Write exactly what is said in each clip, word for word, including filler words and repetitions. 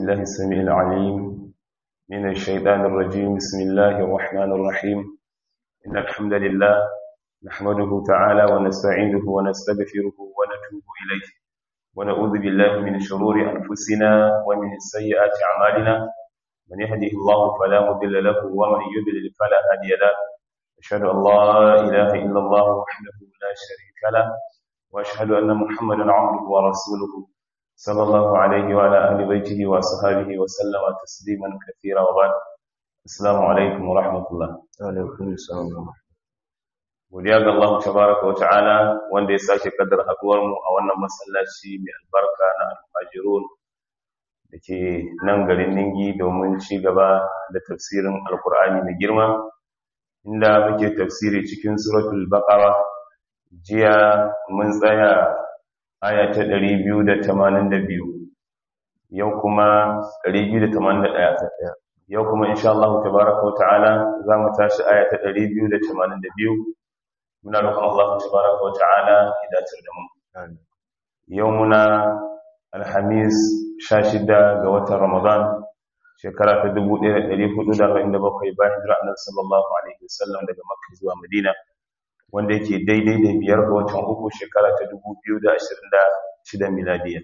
بالله السميع العليم من الشيطان الرجيم. بسم الله الرحمن الرحيم. إن الحمد لله نحمده تعالى ونستعينه ونستغفره ونتوب إليه ونعوذ بالله من شرور أنفسنا ومن سيئات أعمالنا. من يهده الله فلا مضل له ومن يضلل فلا هادي له. أشهد أن لا إله إلا الله وحده لا شريك له وأشهد أن محمدا عبده ورسوله صلى الله عليه وعلى أهل بيته وصحابه وسلم تسليما كثيرا وبعد. السلام عليكم ورحمة الله. Alaikum salam. Godiya ga Allah tabaraka wa ta'ala wanda ya sake kaddara haduwar mu a wannan masallaci mai albarka na Al-Fajirun dake nan garin Ningi domin ci gaba da tafsirin Al-Qur'ani mai girma inda muke tafsiri cikin suratul Baqara. Jiya mun tsaya aya ta ɗari biyu da tamanin da biyu, yau kuma ɗari biyu da tamanin da ɗaya, yau kuma insha Allah tabaraka wa ta'ala za mu tashi aya ta ɗari biyu da tamanin da biyu. Muna roƙon Allah tabaraka wa ta'ala ya dace da mu. Yau muna Alhamis sha shida ga watan Ramadan shekara ta dubu ɗaya da ɗari hudu da arba'in da bakwai bayan hijira Annabi sallallahu alaihi wasallam daga Makka zuwa Madina, wanda yake daidai da biyar ga watan uku shekara ta dubu biyu da ashirin da shida miladiya.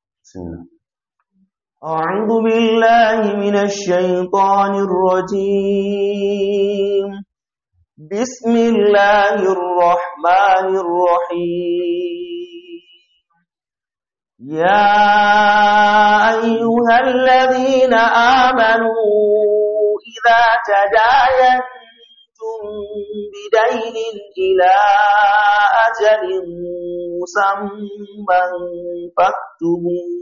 أعوذ بالله من الشيطان الرجيم. بسم الله الرحمن الرحيم. يا أيها الذين آمنوا إذا تداينتم بدين إلى أجل مسمى فاكتبوه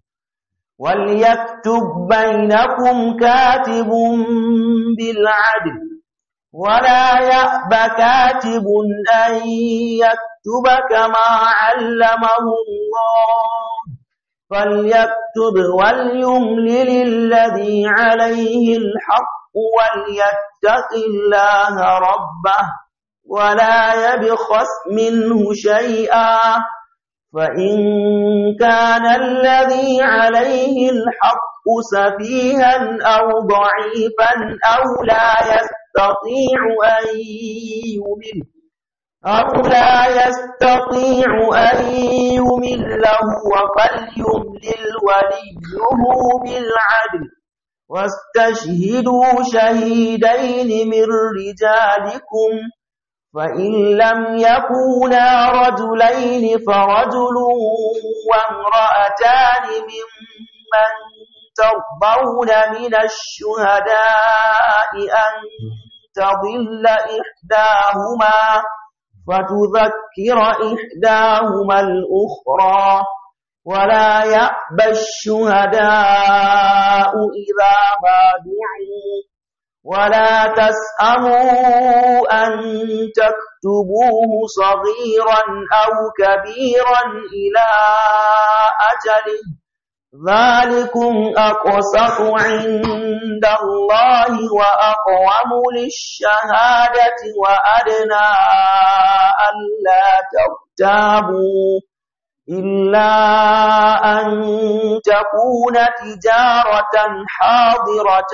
وليكتب بينكم كاتب بالعدل ولا يأب كاتب أن يكتب كما علمه الله فليكتب وليملل الذي عليه الحق وليتق الله ربه ولا يبخس منه شيئا فإن كان الذي عليه الحق سفيها أو ضعيفا أو لا يستطيع أن يمل أو لا يستطيع أن يمل هو فليملل وليه بالعدل واستشهدوا شهيدين من رجالكم فإن لم يكونا رجلين فرجل وامرأتان ممن ترضون من الشهداء أن تضل إحداهما فتذكر إحداهما الأخرى ولا يأبى الشهداء إذا ما دعوا ولا تسأموا أن تكتبوه صغيرا أو كبيرا إلى أجله ذلكم أقسط عند الله وأقوم للشهادة وأدنى ألا ترتابوا إلا أن تكون تجارة حاضرة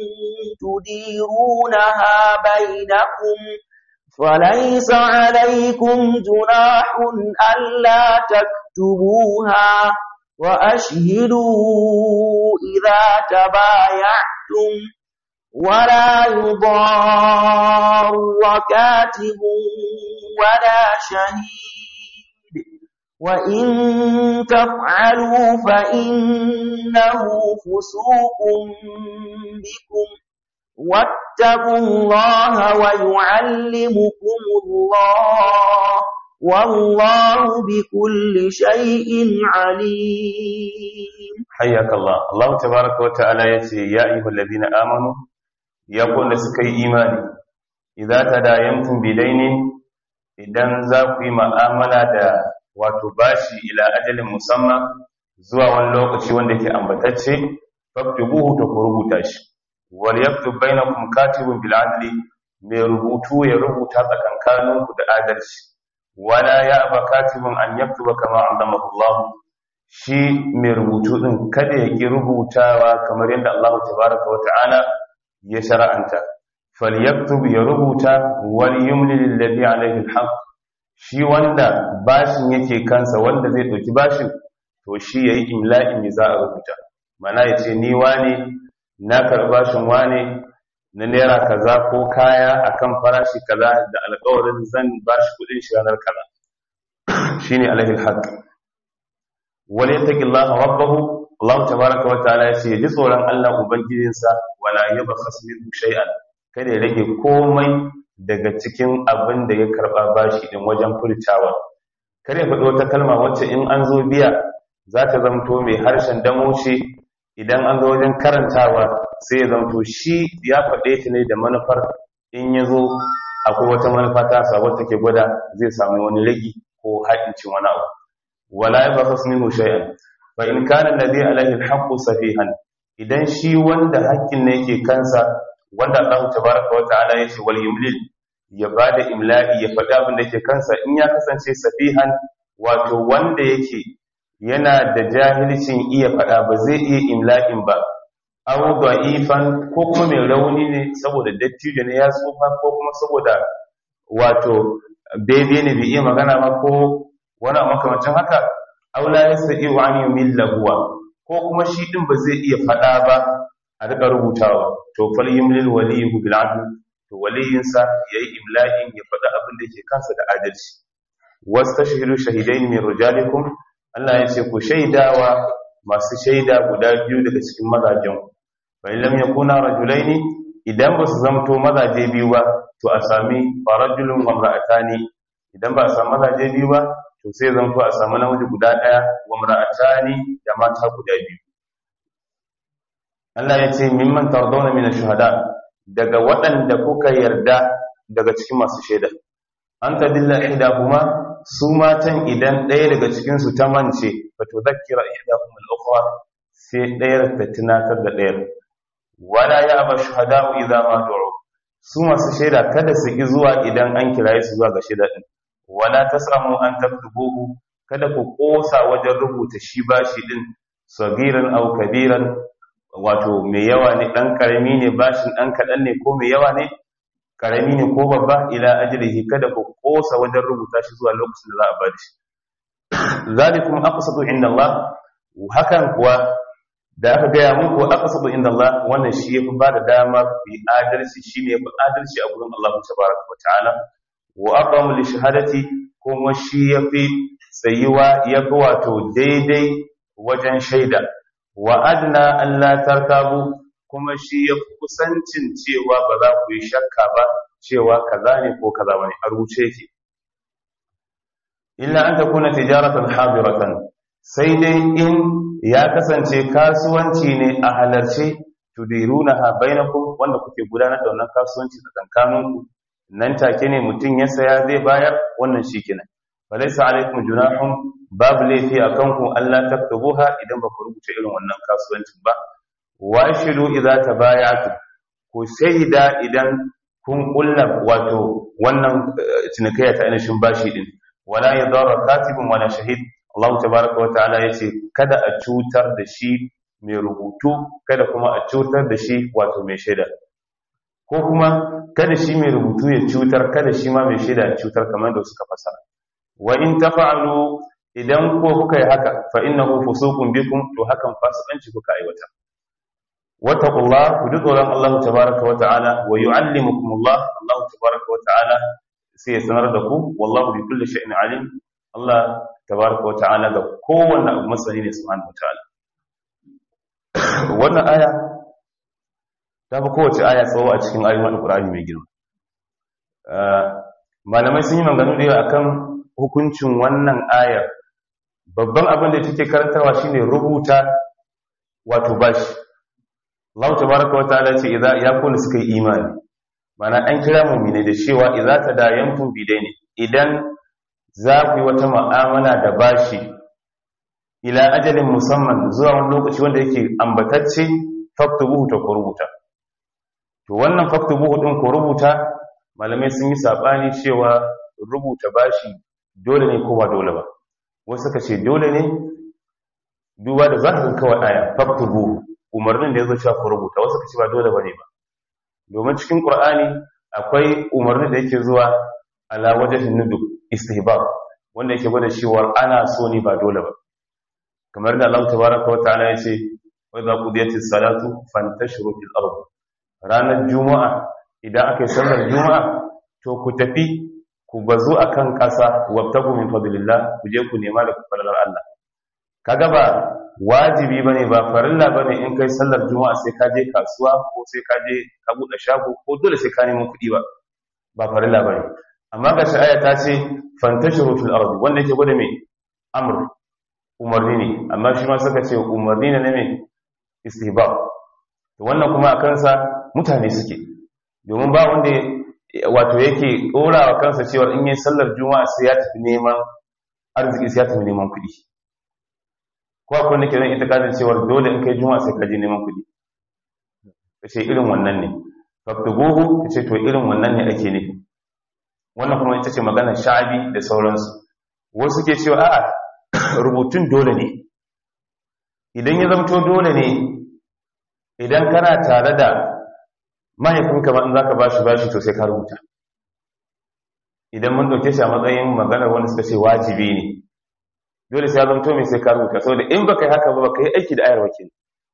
تديرونها بينكم فليس عليكم جناح ألا تكتبوها وأشهدوا إذا تبايعتم ولا يضار كاتب ولا شهيد وإن تفعلوا فإنه فسوق بكم واتقوا الله ويعلمكم الله والله بكل شيء عليم. حياك الله. الله تبارك وتعالى يتي يا أيها الذين آمنوا يقول لسكي إيماني إذا تداينتم بدين إذن ذاكي مآمنة دا wato bashi ila ajalin musamman zuwa wani lokaci wanda ke ambatacce faktubuhu ta ku rubuta shi wal yaktub bainakum katibun bil adli mai rubutu ya rubuta tsakankaninku da adalci wala ya'ba katibun an yaktuba kama allamahu Allah shi mai rubutu din kada ya ki rubutawa kamar yadda Allah tabaraka wa ta'ala ya shar'anta falyaktub ya rubuta wal yumlil alladhi alayhi alhaq shi wanda bashin yake kansa wanda zai dauki bashin to shi yayi imla'in me za a rubuta mana yace ni wane na karbashin wane na naira kaza ko kaya akan farashi kaza da alƙawarin zan bashi kudin shi ranar kaza shine alayhi alhaq wala yattaqillaha rabbahu Allah tabaaraka wa ta'ala yace ji tsoron Allah ubangijinsa wala yabkhas minhu shay'an kada ya rage komai daga cikin abin da ya karba bashi din wajen furtawa kada ya faɗi wata kalma wacce in an zo biya za ta zamto mai harshen damo ce idan an zo wajen karantawa sai ya zamto shi ya faɗe ta ne da manufar in ya zo akwai wata manufa ta sa wacce ke gwada zai samu wani ragi ko haɗincin wani abu wala yabkhas minhu shay'an fa in kana alladhi alayhi alhaqqu safihan idan shi wanda haƙƙin ne yake kansa wanda Allah tabaaraka wa ta'ala yace wal yumlil ya bada imla'i ya faɗa abin da yake kansa in ya kasance safihan wato wanda yake yana da jahilcin iya faɗa ba zai iya imla'in ba aw da'ifan ko kuma mai rauni ne saboda dattijo ne ya tsufa ko kuma saboda wato bebe ne bai iya magana ba ko wani makamancin haka aula yastati wa an yumilla huwa ko kuma shi din ba zai iya fada ba a rika rubutawa to fal yumlil waliyhu bil adl to waliyinsa yayi imla'in ya fada abin da yake kansa da adalci wastashhidu shahidain min rijalikum Allah ya ce ku shaidawa masu shaida guda biyu daga cikin mazajen fa in lam yakuna rajulaini idan ba su zamto mazaje biyu ba to a sami farajulun wa imra'atani idan ba a samu mazaje biyu ba to sai zanto a samu namiji guda daya wa imra'atani da mata guda biyu Allah ya ce mimman tardawna min ash-shuhada daga waɗanda kuka yarda daga cikin masu shaida an tadilla ihdahuma su matan idan ɗaya daga cikin su ta mance fa tudhakkira ihdahuma al-ukhra sai ɗayar ta tunatar da ɗayar wala ya'ba shuhada'u idza ma du'u su masu shaida kada su ki zuwa idan an kiraye su zuwa ga shaida din wala tasamu an taktubuhu kada ku kosa wajen rubuta shi bashi din sagiran aw kabiran wato mai yawa ne dan karami ne bashin dan kadan ne ko mai yawa ne karami ne ko babba ila ajrihi kada ku kosa wajen rubuta shi zuwa lokacin da za a bari shi zalikum aqsatu inda Allah hakan kuwa da aka gaya muku aqsatu inda Allah wannan shi yafi ba da dama ku yi adalci shine yafi adalci a gurin Allah tabaraka wa ta'ala wa aqamu li shahadati kuma shi yafi tsayuwa yafi wato daidai wajen shaida wa adna alla tarkabu kuma shi yafi kusancin cewa ba za ku yi shakka ba cewa kaza ne ko kaza bane a rubuce yake illa an takuna tijaratan hadiratan sai dai in ya kasance kasuwanci ne a halarce tudirunaha bainakum wanda kuke gudanar da wannan kasuwanci tsakankaninku nan take ne mutum ya saya zai bayar wannan shikenan falaysa alaikum junahun babu laifi akan ku Allah taktubuha idan ba ku rubuta irin wannan kasuwancin ba washidu idza tabaya'tu ku shaida idan kun kulla wato wannan cinikayya ta ainihin bashi din wala yadara katibun wala shahid Allah tabaaraka wa ta'ala yace kada a cutar da shi mai rubutu kada kuma a cutar da shi wato mai shaida ko kuma kada shi mai rubutu ya cutar kada shi ma mai shaida ya cutar kamar da suka fasara wa in tafa'alu idan ko kuka yi haka fa innahu fusuqun bikum to hakan fasikanci kuka aiwata wattaqullah ku ji tsoron Allah tabaaraka wa ta'ala wa yu'allimukumullah Allah tabaaraka wa ta'ala sai ya sanar da ku wallahu bi kulli shay'in alim Allah tabaaraka wa ta'ala da kowanne abu masani ne subhanahu wa ta'ala wannan aya ta fi kowace aya tsawo a cikin ayoyin alqur'ani mai girma malamai sun yi maganganu da yawa akan hukuncin wannan ayar babban abin da take karantarwa shine rubuta wato bashi Allah tabaaraka wa ta'ala ce idza yakunu suka yi imani mana an kira mu'mini da cewa idza tadayantum bidaini idan za ku yi wata mu'amala da bashi ila ajalin musamman zuwa wani lokaci wanda yake ambatacce faktubuhu ta ku rubuta to wannan faktubuhu din ku rubuta malamai sun yi sabani cewa rubuta bashi dole ne ko ba dole ba wasu suka ce dole ne duba da zahirin kawai aya faktubu umarnin da yazo cewa ku rubuta wasu kace ba dole bane ba domin cikin Qur'ani akwai umarni da yake zuwa ala wajhin nudub istihbab wanda yake gwada cewa ana so ne ba dole ba kamar da Allah tabaaraka wa ta'ala yace wa idza qudiyatis salatu fantashiru fil ardh ranar juma'a idan aka yi sallar juma'a to ku tafi ku bazu akan ƙasa wabtagu min fadlillah ku je ku nema da falalar Allah kaga ba wajibi bane ba farilla bane in kai sallar juma'a sai ka je kasuwa ko sai ka je ka bude shago ko dole sai ka nemo kuɗi ba ba farilla bane amma ga shi aya ta ce fantashiru fil ardi wanda yake gwada me amr umarni ne amma shi ma suka ce umarni ne me istihbab to wannan kuma a kansa mutane suke domin ba wanda wato yake dorawa kansa cewa in yi sallar juma'a sai ya tafi neman arziki sai ya tafi neman kuɗi ko akwai wanda ke zan ita kadin cewa dole in kai juma'a sai ka je neman kuɗi kace irin wannan ne faktubuhu kace to irin wannan ne ake nufi wannan kuma ita ce magana sha'abi da sauransu wasu ke cewa a'a rubutun dole ne idan ya zamto dole ne idan kana tare da mahaifinka ba in za ka bashi bashi to sai ka rubuta idan mun dauke shi a matsayin maganar wani suka ce wajibi ne dole sai ya zamto mai sai ka rubuta saboda in baka yi haka ba baka yi aiki da ayar wakil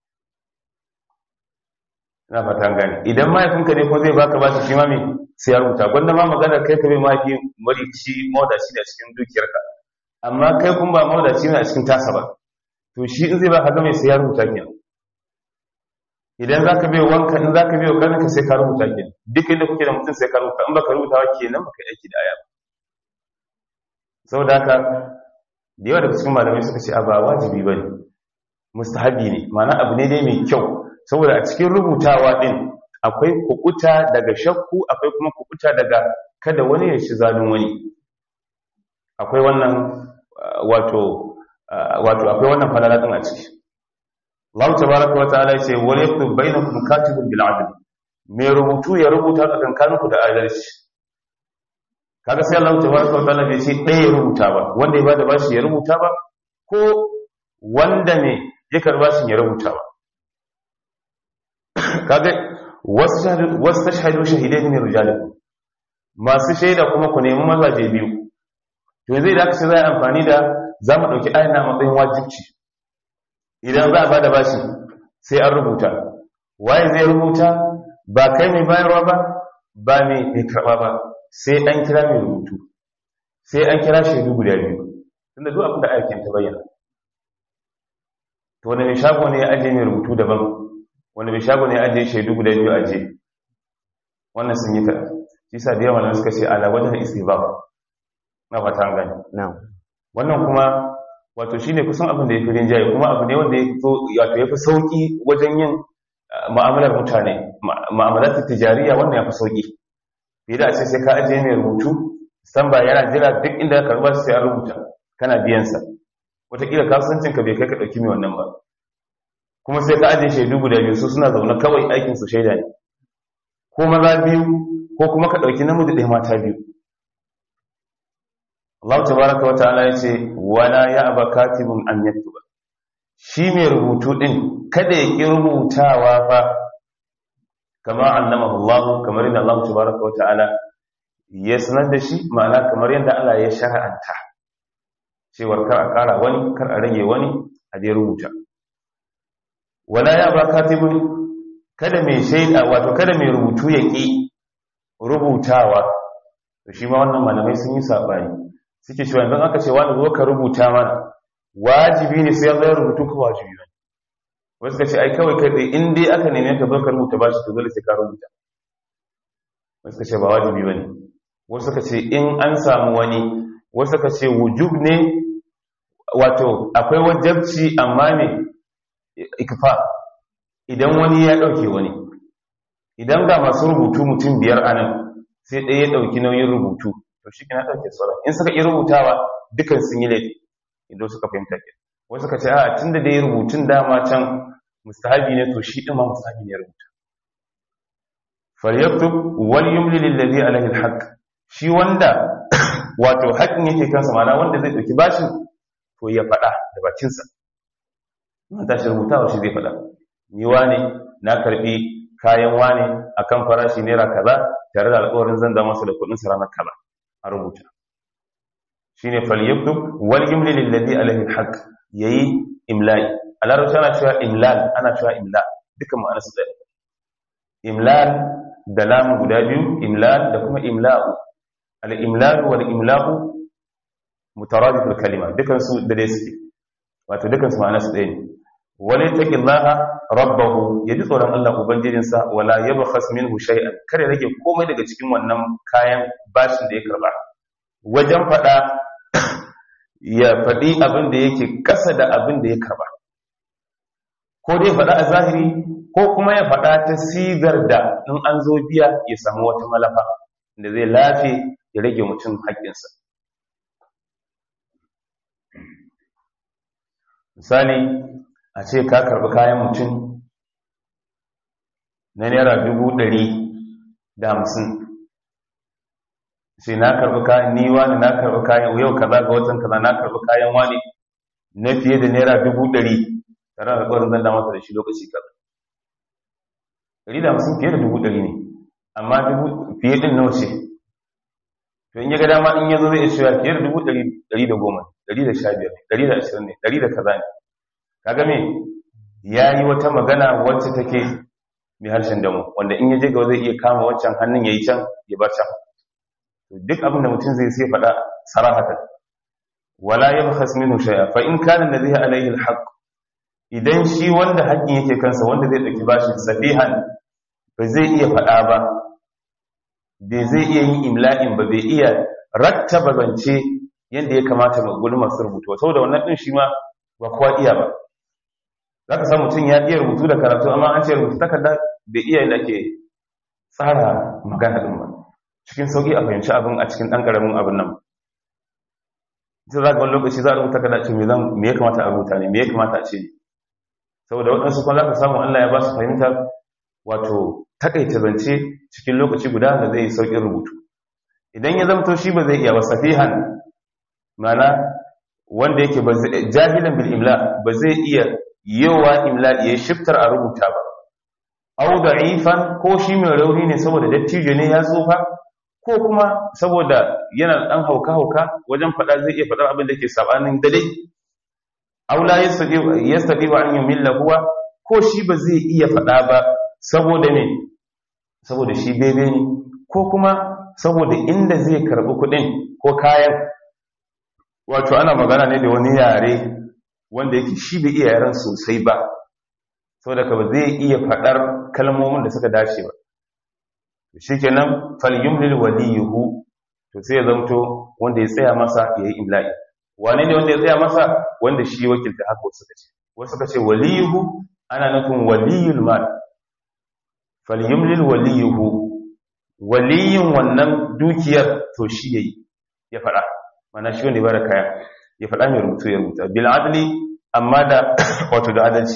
na fatan gani idan mahaifinka ne ko zai baka bashi shi ma mai sai ya rubuta gwanda ma maganar kai ka bai mahaifi marici mawadaci da cikin dukiyarka amma kai kun ba mawadaci ne a cikin tasa ba to shi in zai ba ka mai sai ya rubuta kenan idan za ka biyo wanka in za ka biyo ƙarninka sai ka rubuta ke duk inda kuke da mutum sai ka rubuta in ba ka rubuta wa ke nan ba ka aiki da aya ba sau da haka da yawa daga cikin malamai suka ce a ba wajibi ba ne mustahabi ne ma'ana abu ne dai mai kyau saboda a cikin rubutawa ɗin akwai kukuta daga shakku akwai kuma kukuta daga kada wani ya shi zalun wani akwai wannan wato wato akwai wannan falala ɗin a ciki Allah tabaraka wa ta'ala yace wal yaktub bainakum katibun bil adl me rubutu ya rubuta tsakankaninku da adalci kaga sai Allah tabaraka wa ta'ala bai ce ɗaya ya rubuta ba wanda ya bada bashi ya rubuta ba ko wanda ne ya karba shi ya rubuta ba kaga wasu tashhadu shahidaini min rijalikum masu shaida kuma ku nemi mazaje biyu to yanzu idan aka ce za a amfani da za mu ɗauki ayan na matsayin wajibci idan za a bada bashi sai an rubuta waye zai rubuta ba kai mai bayarwa ba ba mai mai karɓa ba sai an kira mai rubutu sai an kira shaidu guda biyu tunda duk abin da aikin ta bayyana to wani mai shago ne ya ajiye mai rubutu daban wani mai shago ne ya ajiye shaidu guda biyu ajiye wannan sun yi ta shi sa da yawa suka ce ala wajen istihbab na fata an gani wannan kuma wato shi ne kusan abin da ya fi rinjaye kuma abu ne wanda ya fi sauƙi wajen yin ma'amalar mutane ma'amalar tijariya wannan ya fi sauƙi fiye da a ce sai ka ajiye mai rubutu san ba yana jira duk inda ka karɓa sai an rubuta kana biyansa wataƙila kasuwancinka bai kai ka ɗauki mai wannan ba kuma sai ka ajiye shaidu guda biyu su suna zaune kawai aikinsu shaida ne ko maza biyu ko kuma ka ɗauki namiji ɗaya mata biyu Allah tabaraka wa ta'ala yace wala ya'ba katibun an yaktuba shi mai rubutu din kada ya ki rubutawa fa kama annamahu Allah kamar yadda Allah tabaraka wa ta'ala ya sanar da shi ma'ana kamar yadda Allah ya shar'anta cewa kar a kara wani kar a rage wani a dai rubuta wala ya'ba katibun kada mai shaida wato kada mai rubutu ya ki rubutawa to shi ma wannan malamai sun yi sabani suke cewa idan aka ce wani zo ka rubuta mana wajibi ne sai ya zai rubutu ko wajibi ne wasu ka ce ai kawai kai in dai aka neme ka zo ka rubuta ba shi to dole sai ka rubuta wasu ka ce ba wajibi bane wasu ka ce in an samu wani wasu ka ce wujub ne wato akwai wajibci amma ne ikfa idan wani ya dauke wani idan ga masu rubutu mutum biyar anan sai ɗaya ya dauki nauyin rubutu to shi kina dauke sauran in suka yi rubutawa dukan sun yi laifi idan suka fahimta ke wasu suka ce a tunda da ya rubutun dama can mustahabi ne to shi din ma mustahabi ne rubuta falyaktub wal yumli lil ladhi alayhi al haqq shi wanda wato haƙin yake kansa mana wanda zai dauki bashin to ya faɗa da bakinsa in tashi rubutawa shi zai faɗa ni wane na karbi kayan wane akan farashi naira kaza tare da alƙawarin zan da masa da kuɗin sa ranar kaza a rubuta shine falyaktub wal yumli lil ladhi alayhi alhaq yayi imla'i a larabci ana cewa imlal ana cewa imla duka ma'anar su ɗaya imlal da lamu guda biyu imlal da kuma imla'u al imlal wal imla'u mutaradif al kalima dukan su da dai suke wato dukan su ma'anar su ɗaya ne wala taqillaha rabbahu yaji tsoron Allah ubangijinsa wala yabkhas minhu shay'an kare rage komai daga cikin wannan kayan bashin da ya karba wajen fada ya fadi abin da yake kasa da abin da ya karba ko dai fada a zahiri ko kuma ya fada ta sigar da in an zo biya ya samu wata malafa da zai lafi ya rage mutum haƙƙinsa misali a ce ka karbi kayan mutum na naira dubu ɗari da hamsin sai na karbi kayan ni wani na karbi kayan yau kaza ga watan kaza na karbi kayan wani na fiye da naira dubu ɗari tare da ƙwarin zan damata da shi lokaci kaza ɗari da hamsin fiye da dubu ɗari ne amma dubu fiye ɗin nawa ce to in ya ga dama in ya zo zai iya cewa fiye da dubu ɗari ɗari da goma ɗari da sha biyar ɗari da ashirin ne ɗari da kaza ne kaga me yayi wata magana wacce take mai harshen damu wanda in yaje ga zai iya kama wancan hannun yayi can ya bar can to duk abin da mutum zai sai faɗa sarahatan wala yabkhas minhu shay'a fa in kana alladhi alayhi alhaq idan shi wanda haƙin yake kansa wanda zai dauki bashin safihan ba zai iya faɗa ba bai zai iya yin imla'in ba bai iya rattaba zance yanda ya kamata ga gurin masu rubutu saboda wannan din shi ma ba kowa iya ba za ka samu mutum ya iya rubutu da karatu amma an ce rubutu takarda bai iya yadda ke tsara magana ɗin ba cikin sauƙi a fahimci abin a cikin ɗan ƙaramin abin nan ita za ka wani lokaci za a rubuta takarda ce me ya kamata a rubuta ne me ya kamata a ce ne saboda waɗansu kuma za ka samu Allah ya ba su fahimta wato takaita zance cikin lokaci guda da zai yi sauƙin rubutu idan ya zamto shi ba zai iya ba safihan mana wanda yake jahilan bil imla ba zai iya yawa imla ya shiftar a rubuta ba au da'ifan ko shi mai rauni ne saboda dattijo ne ya tsufa ko kuma saboda yana dan hauka hauka wajen fada zai iya fadar abin da yake sabanin dade au la yastati yastati wa an yumilla huwa ko shi ba zai iya fada ba saboda ne saboda shi bebe ne ko kuma saboda inda zai karbi kudin ko kayan wato ana magana ne da wani yare wanda yake shi bai iya yaran sosai ba saboda ka ba zai iya fadar kalmomin da suka dace ba shikenan falyumlil waliyuhu to sai ya zamto wanda ya tsaya masa yayi imla'i wane ne wanda ya tsaya masa wanda shi wakilta haka wasu suka ce wasu suka ce waliyuhu ana nufin waliyul mal falyumlil waliyuhu waliyin wannan dukiyar to shi yayi ya fada mana shi wanda ya bada kaya ya faɗa mai rubutu ya rubuta bil adli amma da wato da adalci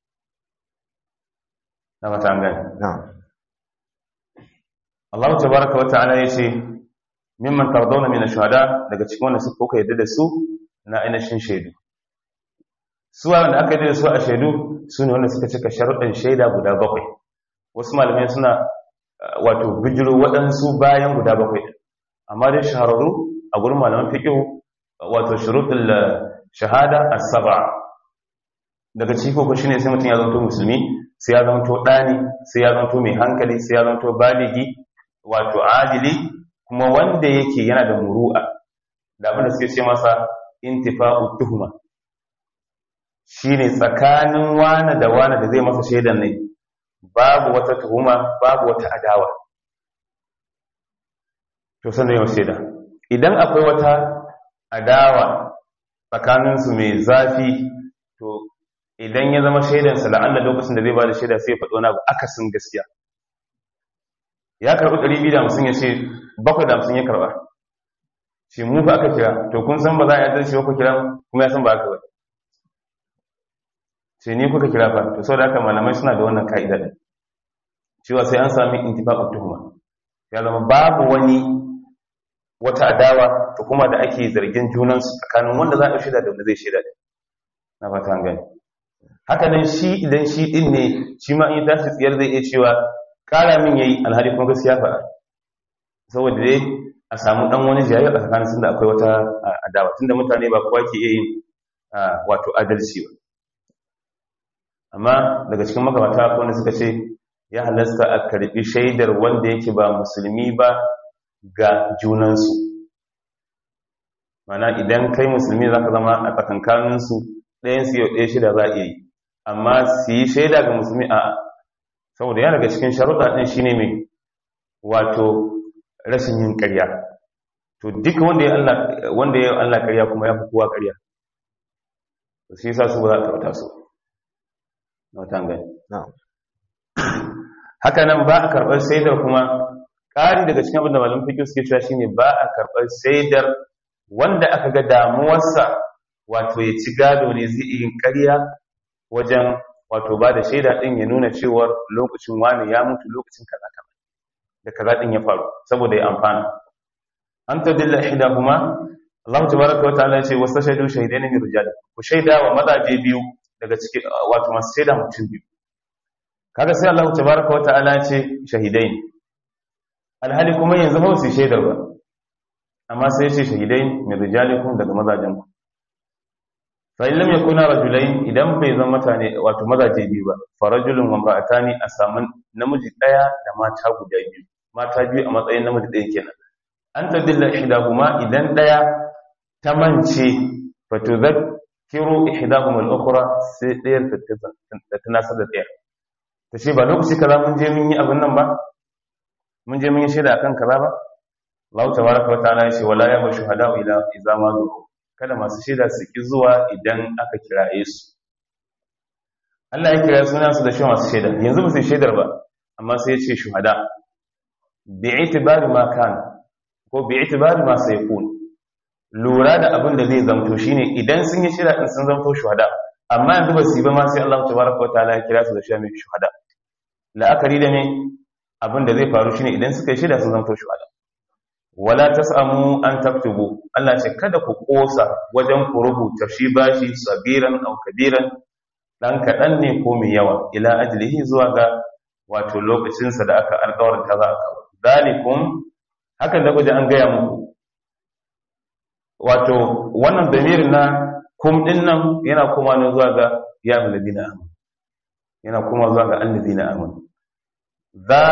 na mata an gani Allah tabaraka wa ta'ala yace mimman tardawna min ash-shuhada daga cikin wanda suka kuka yadda da su na ainihin shaidu su wanda aka yadda da su a shaidu su ne wanda suka cika sharuɗin shaida guda bakwai wasu malamai suna wato bijiro waɗansu bayan guda bakwai amma dai shahararru a gurin malaman fiqh wato shuruɗul shahada as-sab'a daga ciko ko shine sai mutum ya zanto musulmi sai ya zanto dani sai ya zanto mai hankali sai ya zanto baligi wato adili kuma wanda yake yana da muru'a da abin da suke ce masa intifa'u tuhuma shine tsakanin wani da wani da zai masa shaidan ne babu wata tuhuma babu wata adawa to sanin yau shaida idan akwai wata adawa tsakaninsu mai zafi to idan ya zama shaidansa la'alla lokacin da zai ba da shaida sai ya faɗo na akasin gaskiya ya karɓi ɗari biyu da hamsin ya ce bakwai da hamsin ya karɓa shi mu fa aka kira to kun san ba za a yadda shi ba ku kira kuma ya san ba aka ba ce ni kuka kira fa to sau da haka malamai suna da wannan ka'ida ɗin cewa sai an sami intifaqut tuhuma ya zama babu wani wata adawa to kuma da ake zargin junansu tsakanin wanda za a shaida da wanda zai shaida da na fata an gani haka nan shi idan shi din ne shi ma in ya tashi tsiyar zai iya cewa kara min yayi alhali kuma gaskiya fara saboda dai a samu dan wani jayayya a tsakanin sun da akwai wata adawa tunda mutane ba kowa ke iya yin wato adalci ba amma daga cikin magabata wanda suka ce ya halasta a karbi shaidar wanda yake ba musulmi ba ga junansu mana idan kai musulmi za ka zama a tsakankaninsu ɗayansu yau ɗaya shida za a iya yi amma su yi shaida ga musulmi a saboda ya daga cikin sharuɗa ɗin shi ne mai wato rashin yin ƙarya to duk wanda ya yi Allah ƙarya kuma ya fi kowa ƙarya su yi sa su ba za a karɓata su na wata gani haka nan ba a karɓar shaidar kuma ƙari daga cikin abin da malamin fiƙi suke cewa shine ba a karɓar shaidar wanda aka ga damuwarsa wato ya ci gado ne zai yi ƙarya wajen wato ba da shaida ɗin ya nuna cewar lokacin wani ya mutu lokacin kaza kaza da kaza ɗin ya faru saboda ya amfana an ta dilla ihda kuma Allah tabaraka wa ta'ala ya ce wasu shaidu shaidaini min rijal ku shaida wa mazaje biyu daga cikin wato masu shaida mutum biyu kaga sai Allah tabaraka wa ta'ala ya ce shahidaini alhali kuma yanzu ba su shaidar ba amma sai ce shahidai min rijalikum daga mazajen ku fa illam yakuna rajulain idan bai zama mutane wato mazaje biyu ba fa rajulun wa imra'atani a samu namiji daya da mata guda biyu mata biyu a matsayin namiji daya kenan an tadilla ihdahuma idan daya ta mance fa tudhakkiru ihdahuma al-ukhra sai dayar ta tunasar da dayar tace ba lokaci kaza mun je mun yi abin nan ba mun je mun yi shaida akan kaza ba Allah tabaraka wa ta'ala ya ce wala ya bashu hada'u ila idza ma zuwa kada masu shaida su ki zuwa idan aka kiraye su Allah ya kira sunan su da shi masu shaida yanzu ba su shaidar ba amma sai ya ce shuhada bi'itibari ma kan ko bi'itibari ma sayakun lura da abin da zai zamto shine idan sun yi shaida din sun zamto shuhada amma yanzu ba su yi ba ma sai Allah tabaraka wa ta'ala ya kira su da shi mai shuhada la'akari da ne abin da zai faru shine idan suka yi shaida sun zamto shuhada wala tasamu an taktubu Allah ce kada ku kosa wajen ku rubuta shi bashi sabiran aw kabiran dan kadan ne ko mai yawa ila ajlihi zuwa ga wato lokacin sa da aka alƙawarinta za a kawo zalikum hakan da kuje an gaya muku wato wannan damirin na kum din nan yana kuma ne zuwa ga ya alladina amanu yana kuma zuwa ga alladina amanu za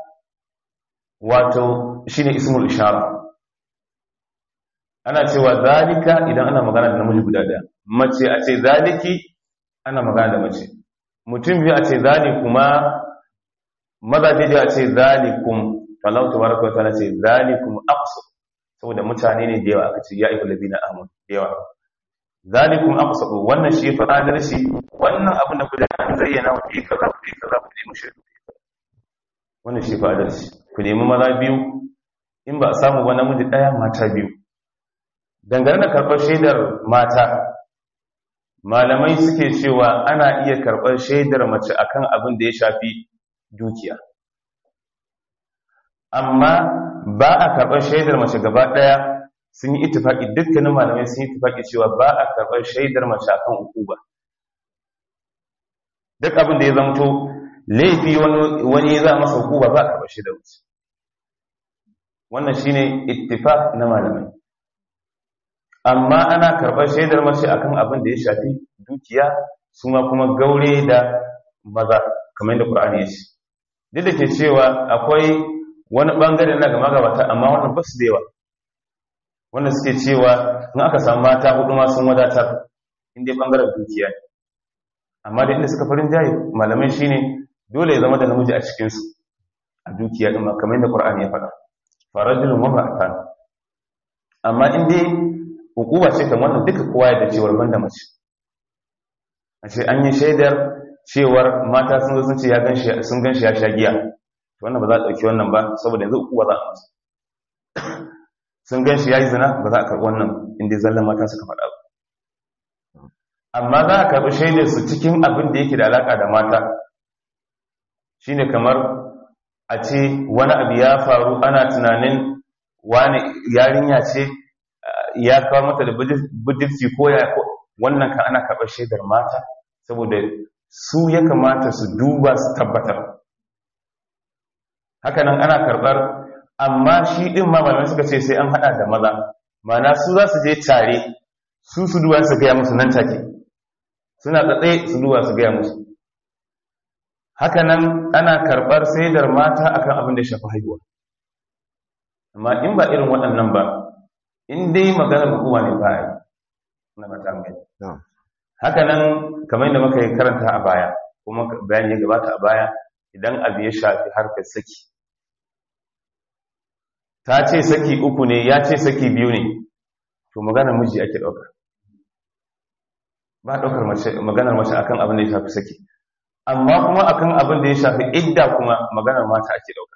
wato shine ismul ishara ana cewa zalika idan ana magana da namiji guda daya mace a ce zaliki ana magana da mace mutum biyu a ce zalikuma mazaje biyu a ce zalikum Allah tabaraka wa ta'ala ce zalikum aqsa saboda mutane ne da yawa aka ce ya ayyuhal ladina amanu da yawa zalikum aqsa wannan shi fa adalci wannan abin da kuda zayyana wa fi kaza fi kaza ku nemi shaidu wannan shi fa adalci ku nemi maza biyu in ba a samu ba namiji daya mata biyu dangane da karɓar shaidar mata malamai suke cewa ana iya karɓar shaidar mace akan abin da ya shafi dukiya amma ba a karɓar shaidar mace gaba ɗaya sun yi itifaki dukkanin malamai sun yi itifaki cewa ba a karɓar shaidar mace akan ukuba duk abin da ya zamto laifi wani ya za masa ukuba ba a karɓar shaidar mace wannan shine ittifaq na malamai amma ana karɓar shaidar mace akan abin da ya shafi dukiya su ma kuma gaure da maza kamar yadda Qur'ani ya ce duk da ke cewa akwai wani bangare na ga magabata amma wannan ba su da yawa wanda suke cewa in aka samu mata hudu ma sun wadatar inda bangaren dukiya amma da inda suka farin jayi malamai shine dole ya zama da namiji a cikin su a dukiya din kamar yadda Qur'ani ya faɗa farajulun wa ma'atan amma in dai hukuma ce kan wannan duka kowa ya da cewar banda mace a ce an yi shaidar cewar mata sun zo sun ce ya ganshi sun ganshi ya sha giya to wannan ba za a dauki wannan ba saboda yanzu hukuma za a masa sun ganshi yayi zina ba za a karbi wannan inda zallan mata suka faɗa ba amma za a karbi shaidar su cikin abin da yake da alaka da mata shine kamar a ce wani abu ya faru ana tunanin wani yarinya ce ya kawo mata da budurci ko ya wannan kan ana karɓar shaidar mata saboda su ya kamata su duba su tabbatar. Hakanan ana karɓar, amma shi ɗin ma malamai suka ce sai an haɗa da maza, mana su za su je tare su su duba su gaya musu nan take, suna tsatsai su duba su gaya musu. Hakanan ana karɓar saidar mata akan abin da ya shafi haihuwa, amma in ba irin waɗannan ba, in dai maganar hukuma ne ba a yi na mata mai. Hakanan kamar yadda muka yi karanta a baya, kuma bayani ya gabata a baya, idan abu ya shafi harkar saki, ta ce saki uku ne, ya ce saki biyu ne, to maganar miji ake ɗauka, ba ɗaukar maganar mace akan abin da ya shafi saki, amma kuma akan abin da ya shafi idda kuma maganar mata ake ɗauka.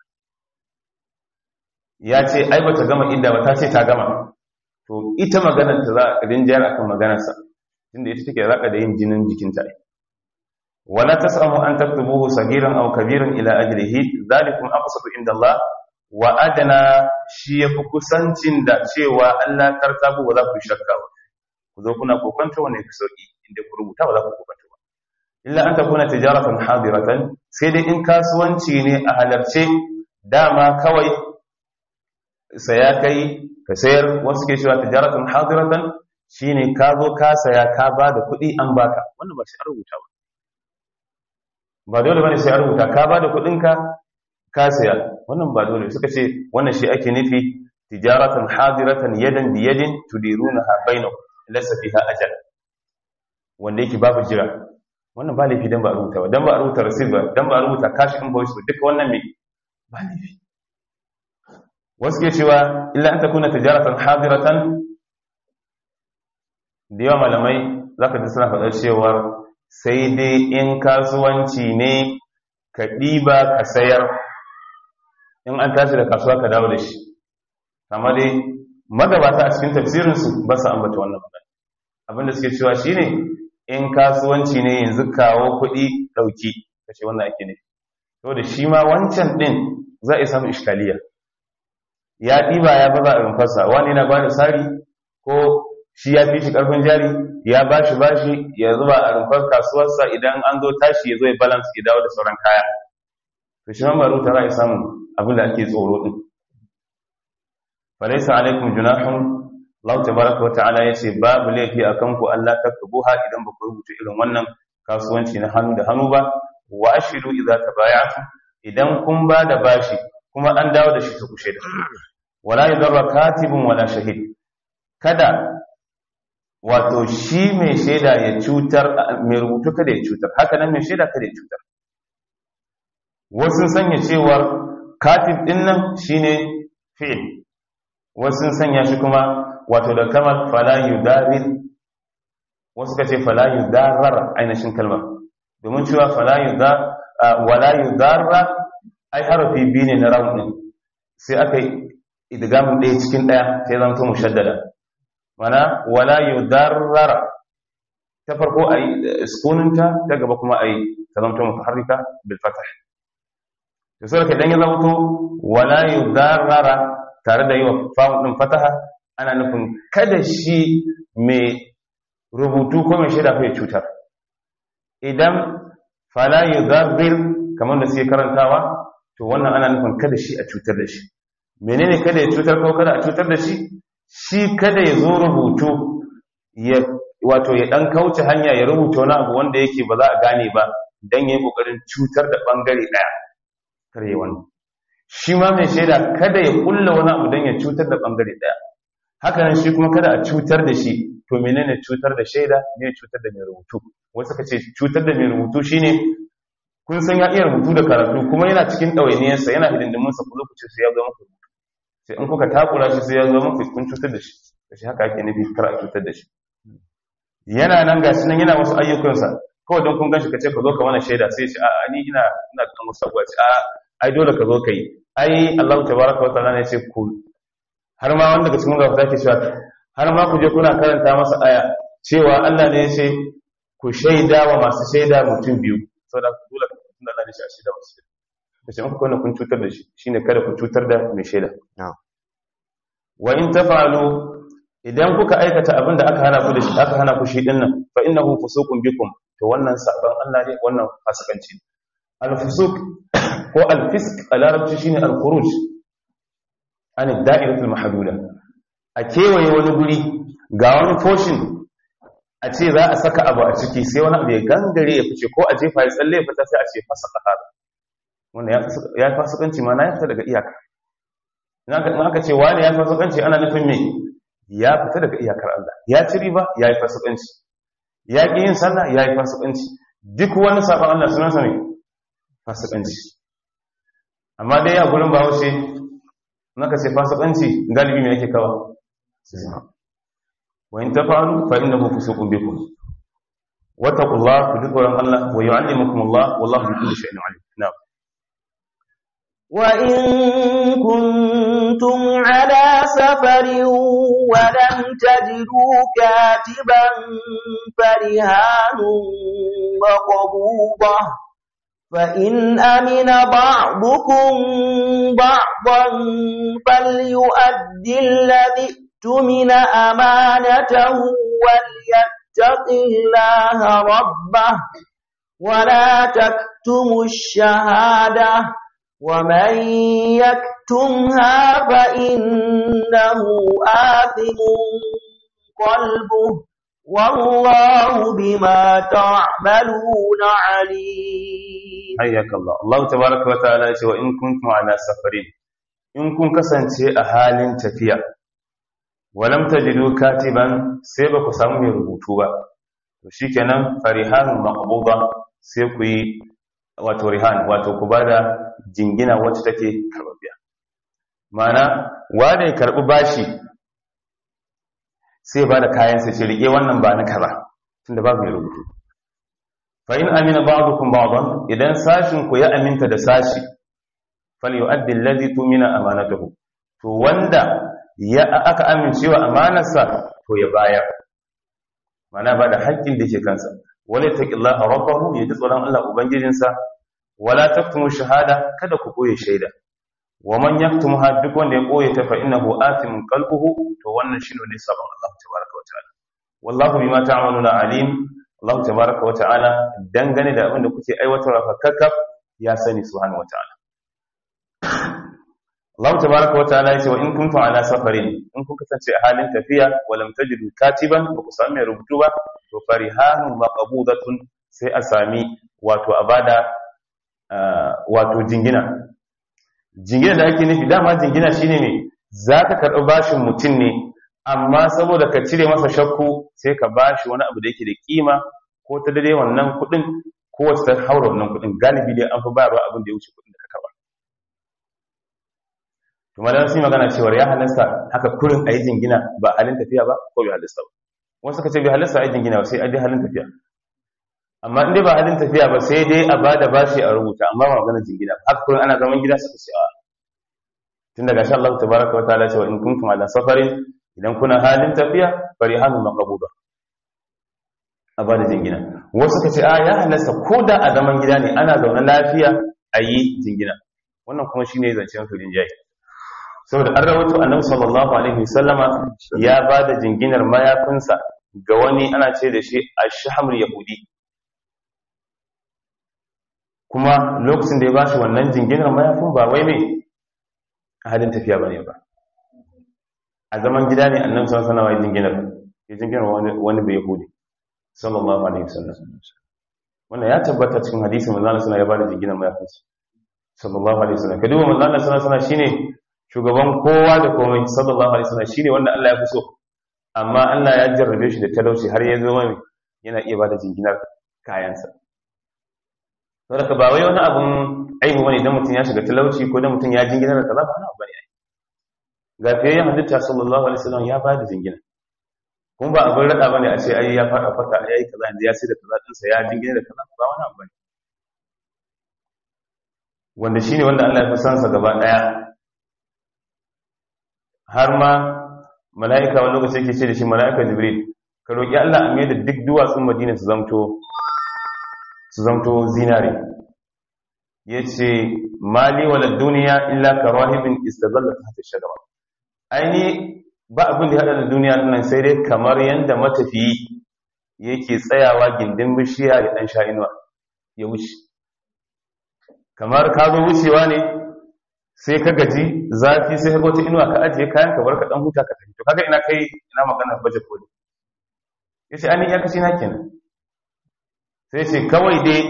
Ya ce ai bata gama idda ba, ta ce ta gama, to ita maganar ta za a rinjayar akan maganarsa, tunda ita take zaka da yin jinin jikinta. wala tasamu an taktubuhu sagiran aw kabiran ila ajlihi zalikum aqsatu inda Allah wa adana shi yafi kusancin da cewa Allah kartabu ba za ku shakka ba, ku zo kuna kokanta wani ku sauki inda ku rubuta ba za ku kokanta ba, illa an takuna tijaratan hadiratan, sai dai in kasuwanci ne a halarce, dama kawai saya kai ka sayar. Wasu ke cewa tijaratan hadiratan shine ka zo ka saya ka ba da kuɗi an baka, wannan ba shi an rubuta ba, ba dole bane sai an rubuta ka ba da kuɗinka ka saya, wannan ba dole. Suka ce wannan shi ake nufi tijaratan hadiratan yadan bi yadin tudirunaha bainakum laysa fiha ajal, wanda yake babu jira, wannan ba laifi dan ba a rubuta ba, dan ba a rubuta receipt ba, dan ba a rubuta cash invoice ba, duka wannan me ba laifi. Wasu ke cewa illa an takuna tijaratan hadiratan, da yawa malamai zaka ji suna faɗar cewa sai dai in kasuwanci ne ka ɗiba ka sayar, in an tashi da kasuwa ka dawo da shi, amma dai magabata a cikin tafsirinsu ba su ambata wannan magana. Abinda suke cewa shine in kasuwanci ne yanzu kawo kuɗi ɗauki, kace wannan ake ne, to da shi ma wancan ɗin za a samu iskaliya, ya ɗiba ya baza a rumfarsa, wani na ba da sari ko shi ya fi shi ƙarfin jari ya ba shi bashi ya zuba a rumfar kasuwarsa, idan an zo tashi ya zo ya balance ya dawo da sauran kaya, to shi ma maruta za a samu abin da ake tsoro ɗin. falaisa alaikum junahun, Allah tabaraka wata'ala ya ce babu laifi a kanku Allah taktubuha idan ba ku rubuta irin wannan kasuwanci na hannu da hannu ba. Wa ashiru idza tabaya'tu, idan kun ba da bashi kuma an dawo da shi ta kushe da wala yadarra katibun wala shahid, kada wato shi mai shaida ya cutar, mai rubutu kada ya cutar, haka nan mai shaida kada ya cutar. Wasu sanya cewar katib din nan shine fi'il, wasu sanya shi kuma wato da kamar fala yudarir, wasu kace fala yudarar ainihin kalma, domin cewa fala yudar wala yudarra ai harafi biyu ne na rawun din, sai aka yi idgamin ɗaya cikin ɗaya sai zama to mushaddada, mana wala yudarrara ta farko ai sukuninta, ta gaba kuma ai ta zama to mutaharrika bil fath. to sai ka dan ya zama to wala yudarrara tare da yiwa fa'un din fataha, ana nufin kada shi mai rubutu ko mai shaida fa ya cutar. Idan fala yudarrir kamar da suke karantawa, to wannan ana nufin kada shi a cutar da shi. Menene kada ya cutar ko kada a cutar da shi? Shi kada ya zo rubutu ya wato ya dan kauce hanya ya rubuta wani abu wanda yake ba za a gane ba dan yayin kokarin cutar da bangare daya, kare wannan. Shi ma mai shaida kada ya kulla wani abu dan ya cutar da bangare daya, haka nan shi kuma kada a cutar da shi. To menene cutar da shaida, ne cutar da mai rubutu? Wasu ka ce cutar da mai rubutu shine kun san ya iya rubutu da karatu kuma yana cikin ɗawainiyarsa, yana hidindiminsa, ku zo ku ce sai ya zo muku rubutu, sai in kuka takura shi sai ya zo muku kun cutar da shi. Da shi haka ake nufi, kar a cutar da shi. Yana nan gashi nan yana wasu ayyukansa, kawai don kun ganshi ka ce ka zo ka mana shaida, sai shi a'a ni ina ina da wasu abuwa, ce a'a ai dole ka zo ka yi. Ai Allah tabaraka wa ta'ala ne ce ku, har ma wanda daga cikin gaba take cewa har ma ku je kuna karanta masa aya cewa Allah ne ya ce ku shaida wa masu shaida mutum biyu, saboda dole ka tunda Allah ne shi a shaida wasu shaida. Kace in ku kun cutar da shi, shine kada ku cutar da mai shaida. Wa in tafalu, idan kuka aikata abin da aka hana ku da shi, aka hana ku shi din nan, fa innahu fusuqun bikum to wannan saban Allah ne wannan fasikanci al-fusuq ko al-fisq a larabci shine al-khuruj an ad-da'iratul mahduda a kewaye wani guri ga wani portion a ce za a saka abu a ciki sai wani abu ya gangare ya fice ko a jefa ya tsalle ya fita sai a ce fasaka hada wanda ya fasikanci ma na ya fita daga iyaka in aka ce wani ya fasikanci ana nufin me ya fita daga iyakar Allah ya ci riba ya yi fasikanci ya ƙi yin sallah ya yi fasikanci duk wani sabon Allah sunansa ne fasikanci amma dai a gurin bahaushe naka ce fasikanci galibi ne yake kawa wa in tafa'alu fa innahu fusuqun bikum wattaqullaha ku tsoron Allah wa yu'allimukumullah wallahu bi kulli shay'in alim na'am wa in kuntum ala safarin wa lam tajidu katiban farihanun maqbudah فإن أمن بعضكم بعضا فليؤد الذي اؤتمن أمانته وليتق الله ربه ولا تكتموا الشهادة ومن يكتمها فإنه آثم قلبه والله بما تعملون عليم حياك الله الله تبارك وتعالى يقول وإن كنتم على سفرين إن كن كسنتي أحال تفيا ولم تجدوا كاتبا سيبك سامي ربوتوبا وشيكنا فرهان مقبوضة سيكوي وتورهان وتكبادا جنجنا وتتكي كربيا معنى وادي كرب باشي sai ba da kayan sai ce rike wannan ba na kaza tunda babu mai rubutu fa in amina ba'dukum ba'dan idan sashin ku ya aminta da sashi falyu'addi alladhi tumina amanatahu to wanda ya aka amincewa amanarsa to ya bayar mana ba da haƙƙin da ke kansa wala taqillaha rabbahu ya ji tsoron Allah ubangijinsa wala taktumu shahada kada ku koye shaida wa man yaktumha duk wanda ya koye ta fa innahu athimun qalbuhu to wannan shine ne sabon Allah tabaaraka wa ta'ala wallahu bima ta'maluna alim Allah tabaaraka wa ta'ala dangane da abin da kuke aiwatarwa fa kakkaf ya sani subhanahu wa ta'ala Allah tabaaraka wa ta'ala yace wa in kuntum ala safarin in kun kasance a halin tafiya wa lam tajidu katiban ba ku sami rubutu ba to farihanun maqbudatun sai a sami wato abada wato jingina jingina da ake nufi dama jingina shine ne za ka karɓi bashin mutum ne amma saboda ka cire masa shakku sai ka bashi wani abu da yake da kima ko ta dade wannan kuɗin ko wacce ta haura wannan kuɗin galibi dai an fi bayarwa abin da ya wuce kuɗin da ka karɓa to madan sun magana cewa ya halasta haka kurin ayi jingina ba halin tafiya ba ko bai halasta ba wasu suka ce bai halasta ayi jingina ba sai a dai halin tafiya amma in dai ba halin tafiya ba sai dai a bada bashi a rubuta amma ba magana jingina haka kuma ana zaman gida suka ce a tun daga sha Allah tabaraka wa ta'ala cewa in kuntum ala safarin idan kuna halin tafiya farihanun maqbuda a bada jingina wasu suka ce a ya halasta ko da a zaman gida ne ana zaune lafiya a yi jingina wannan kuma shine zancen su rinjaye saboda an rawaito annabi sallallahu alaihi wasallama ya bada jinginar mayafinsa ga wani ana ce da shi ash-shahmul yahudi kuma lokacin da ya bashi wannan jinginar mayafin ba wai mai a halin tafiya bane ba a zaman gida ne annabi sallallahu alaihi wasallam ya jinginar ya jinginar wani wani bai yahudi sallallahu alaihi wasallam wannan ya tabbata cikin hadisi manzo Allah sallallahu alaihi wasallam ya bada jinginar mayafin sallallahu alaihi wasallam kadu manzo Allah sallallahu alaihi wasallam shine shugaban kowa da komai sallallahu alaihi wasallam shine wanda Allah ya fi so amma Allah ya jarrabe shi da talauci har ya zama yana iya bada jinginar kayansa saboda ba wai wani abun aibu bane idan mutum ya shiga talauci ko idan mutum ya jingina da kaza ba wani abu bane ai gafiyayyen halitta sallallahu alaihi wasallam ya bada jingina kuma ba abin rada bane a ce ai ya fada fata yayi kaza inda ya sai da kaza din sa ya jingina da kaza ba wani abu bane wanda shine wanda Allah ya fi sansa gaba daya har ma mala'ika wani lokaci yake ce da shi mala'ika jibril ka roki Allah a mai da duk duwatsun Madina su zamto su zamto zinare yace mali wala duniya illa karahibin istazallat tahta shajara aini ba abin da hada da duniya nan sai dai kamar yanda matafiyi yake tsayawa gindin bishiya ya dan sha inuwa ya wuce kamar ka zo wucewa ne sai ka gaji zafi sai ka ga wata inuwa ka ajiye kayan ka bar ka dan huta ka tafi to kaga ina kai ina magana budget ko yace ani ya kace na kenan sai ce kawai dai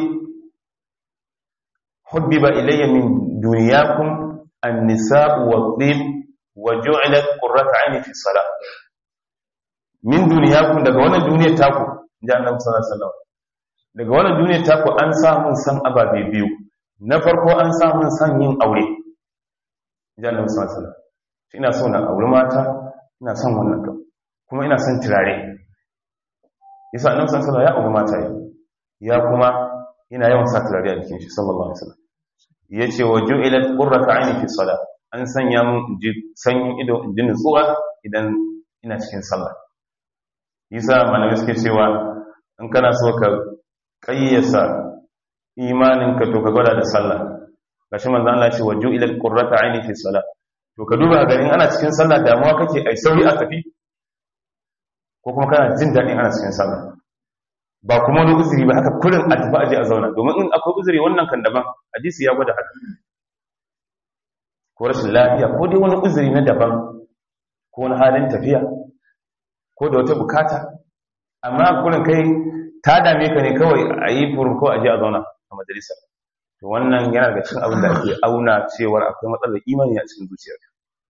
hubbiba ilayya min dunyakum an-nisaa wa-dhib wa ju'ilat qurratu 'ayni fi salat min dunyakum daga wannan duniyar taku inji Annabi sallallahu alaihi wasallam daga wannan duniyar taku an sa mun san ababe biyu na farko an sa mun san yin aure inji Annabi sallallahu alaihi wasallam ina so na aure mata ina son wannan kam kuma ina son turare yasa Annabi sallallahu alaihi wasallam ya aure mata ya kuma ina yawan sa turare a jikin shi sallallahu alaihi wasallam yace wa ju'ilat qurratu 'ayni fi salat an sanya mun sanyin ido in ji nutsuwa idan ina cikin sallah yasa malamai suke cewa in kana so ka kayyasa imaninka to ka gwada da sallah gashi manzo Allah ya ce wa ju'ilat qurratu 'ayni fi salat to ka duba garin ana cikin sallah damuwa kake ai sauri a tafi ko kuma kana jin daɗin ana cikin sallah ba kuma wani uzuri ba haka kullum a tafi aje a zauna domin in akwai uzuri wannan kan daban hadisi ya gwada haka ko rashin lafiya ko dai wani uzuri na daban ko wani halin tafiya ko da wata bukata amma kullum kai ta dame ka ne kawai a yi furin ko aje a zauna a majalisa to wannan yana daga cikin abin da ake auna cewar akwai matsalar imani a cikin zuciyarka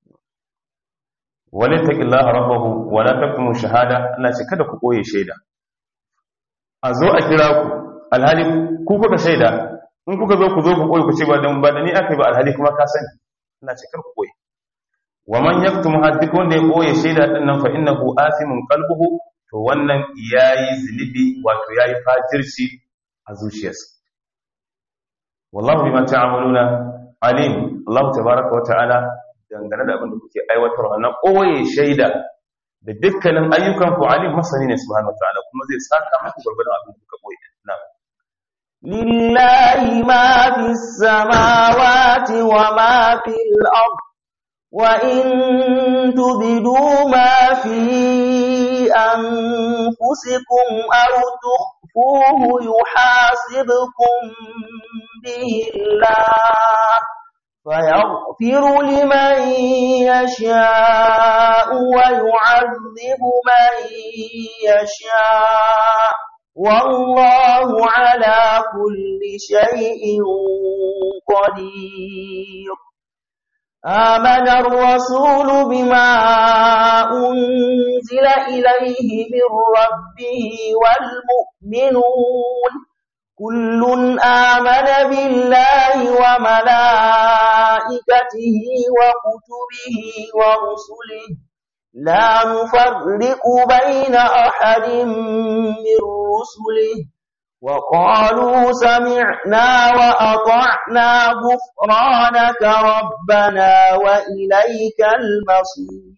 wala taqillaha rabbahu wala taktumu shahada Allah ce kada ku koye shaida a zo a kira ku alhali ku kuka shaida in kuka zo ku zo ku koyi ku ce ba dan ba da ni akai ba alhali kuma ka sani ina ce kar ku koyi wa man yaktumu haddika wanda ya koyi shaida din nan fa innahu asimun qalbuhu to wannan yayi zulubi wato yayi fajirci a zuciyarsa wallahu bima ta'maluna alim Allah tabaaraka wa ta'ala dangane da abin da kuke aiwatarwa na koyi shaida da dukkanin ayyukan ku alim masani ne subhanahu wataala kuma zai saka muku gurgurdan abin da kuka koyi na lillahi ma fis samawati wa ma fil ard wa in tubdu ma fi anfusikum aw tukhfuhu yuhasibkum bihi Allah فيغفر لمن يشاء ويعذب من يشاء والله على كل شيء قدير آمن الرسول بما أنزل إليه من ربه والمؤمنون كل آمن بالله وملائكته وكتبه ورسله لا نفرق بين أحد من رسله وقالوا سمعنا وأطعنا غفرانك ربنا وإليك المصير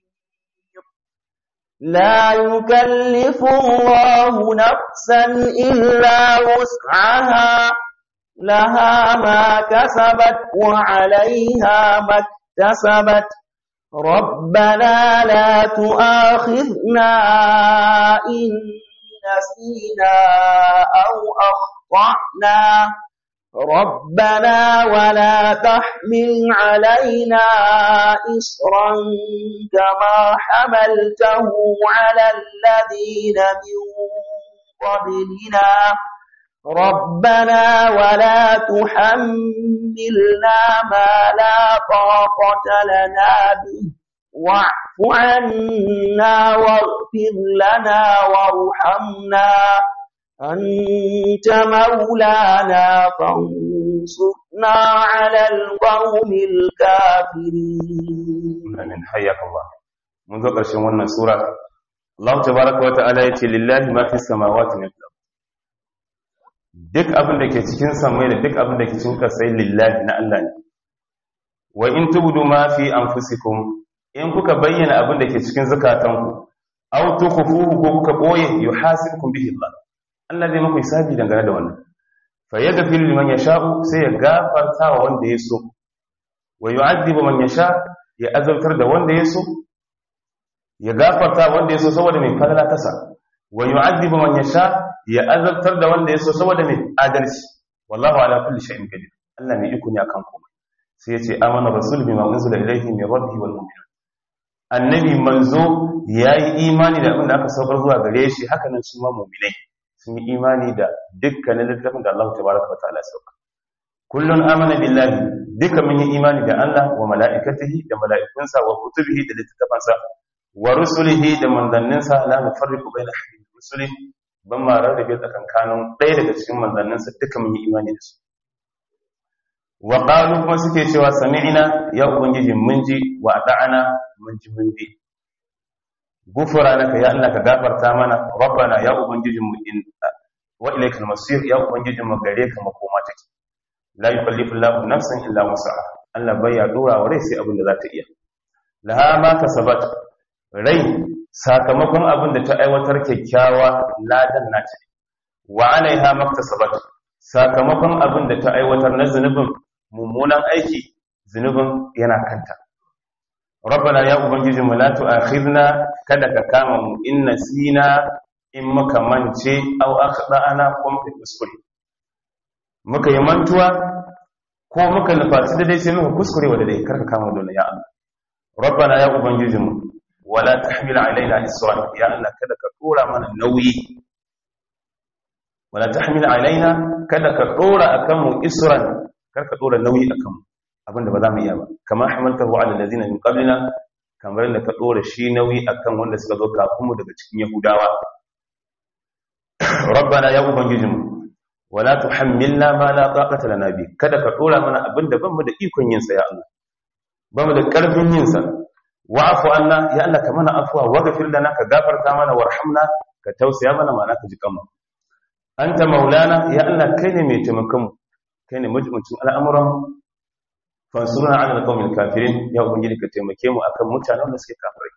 لا يكلف الله نفسا إلا وسعها لها ما كسبت وعليها ما اكتسبت ربنا لا تؤاخذنا إن نسينا أو أخطأنا ربنا ولا تحمل علينا إصرا كما حملته على الذين من قبلنا ربنا ولا تحملنا ما لا طاقة لنا به واعف عنا واغفر لنا وارحمنا أنت مولانا فانصرنا على القوم الكافرين. آمين حياك الله. منذ قرشن wannan sura Allah tabaaraka wa ta'ala yace lillahi ma fis samawati wal ardh. Duk abin da ke cikin samai da duk abin da ke cikin kasai lillahi na Allah ne. Wa in tubdu ma fi anfusikum in kuka bayyana abin da ke cikin zakatanku aw tukhfuhu ko kuka boye yuhasibukum bihi Allah. Allah zai maka hisabi dangane da wannan fa yaghfir liman yasha'u sai ya gafarta wa wanda ya so wa yu'adhibu man yasha ya azabtar da wanda ya so ya gafarta wanda ya so saboda mai falala kasa wa yu'adhibu man yasha ya azabtar da wanda yaso saboda me adalci wallahu ala kulli shay'in qadir Allah ne iko ne akan komai sai yace amana rasul bima unzila ilayhi min rabbihi wal mu'minun annabi manzo yayi imani da abin da aka saukar zuwa gare shi haka nan su ma mu'minai sun yi imani da dukkanin littafin da Allah tabaraka wa ta'ala ya sauka kullun amana billahi duka mun yi imani da Allah wa mala'ikatihi da mala'ikunsa wa kutubihi da littattafansa wa rusulihi da manzanninsa la nufarriqu baina ahadin min rusulihi ban ma rarrabe tsakankanin ɗaya daga cikin manzanninsa duka mun yi imani da su wa qalu kuma suke cewa sami'na ya ubangiji mun ji wa ata'ana mun ji mun bi gufranaka ya Allah ka gafarta mana rabbana ya ubangiji mu in wa ilaykal masir ya ubangiji mu gare ka makoma take la yukallifu Allahu nafsan illa wus'aha Allah bai ya dora wa rai sai abin da za ta iya laha ma kasabat rai sakamakon abin da ta aiwatar kyakkyawa ladan nata wa alaiha maktasabat sakamakon abin da ta aiwatar na zunubin mummunan aiki zunubin yana kanta rabbana ya ubangiji mu la tu'akhidna kada ka kama mu in nasina in muka mance aw akhdana ko muka kuskure muka yi mantuwa ko muka nufaci da dai sai muka kuskure wa da dai karka kama dole ya Allah rabbana ya ubangiji mu wala tahmil alaina isran ya Allah kada ka dora mana nauyi wala tahmil alaina kada ka dora akan mu isran karka dora nauyi akan mu abinda ba za mu iya ba kamar hamaltahu ala allazina min qablina kamar da ka dora shi nauyi akan wanda suka zo kafin mu daga cikin yahudawa rabbana ya ubangiji mu wala tuhammilna ma la taqata lana bi kada ka dora mana abinda ban mu da ikon yin sa ya Allah ban mu da karfin yin sa wa'fu anna ya Allah ka mana afwa waghfir lana ka gafarta mana warhamna ka tausaya mana ma'ana ka ji kanmu anta maulana ya Allah kai ne mai taimakon mu kai ne majibincin al'amuran fansuruna ala alqawmil kafirin ya ubangiji ka taimake mu akan mutanen da suke kafirai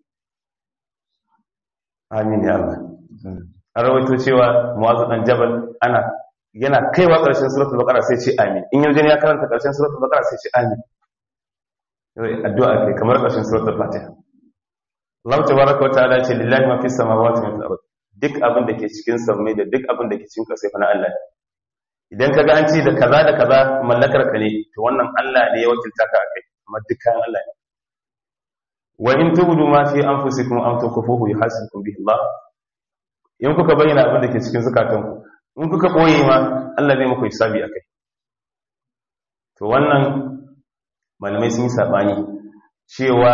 amin ya Allah an rawaito cewa mu'adh dan jabal ana yana kaiwa karshen suratul baqara sai ce amin in yanzu ne ya karanta karshen suratul baqara sai ce amin addu'a kai kamar karshen suratul fatiha Allah tabaaraka wa ta'ala ce lillahi ma fis samawati wa ma fil ard duk abin da ke cikin sammai da duk abin da ke cikin ƙasa fa na Allah idan kaga an ce da kaza da kaza mallakar ka ne to wannan Allah ne ya wakilta ka akai amma dukkan Allah ne wa in tubdu ma fi anfusikum am tukhfuhu yuhasibukum bihi Allah in kuka bayyana abin da ke cikin zakatanku in kuka boye ma Allah zai muku hisabi akai to wannan malamai sun yi sabani cewa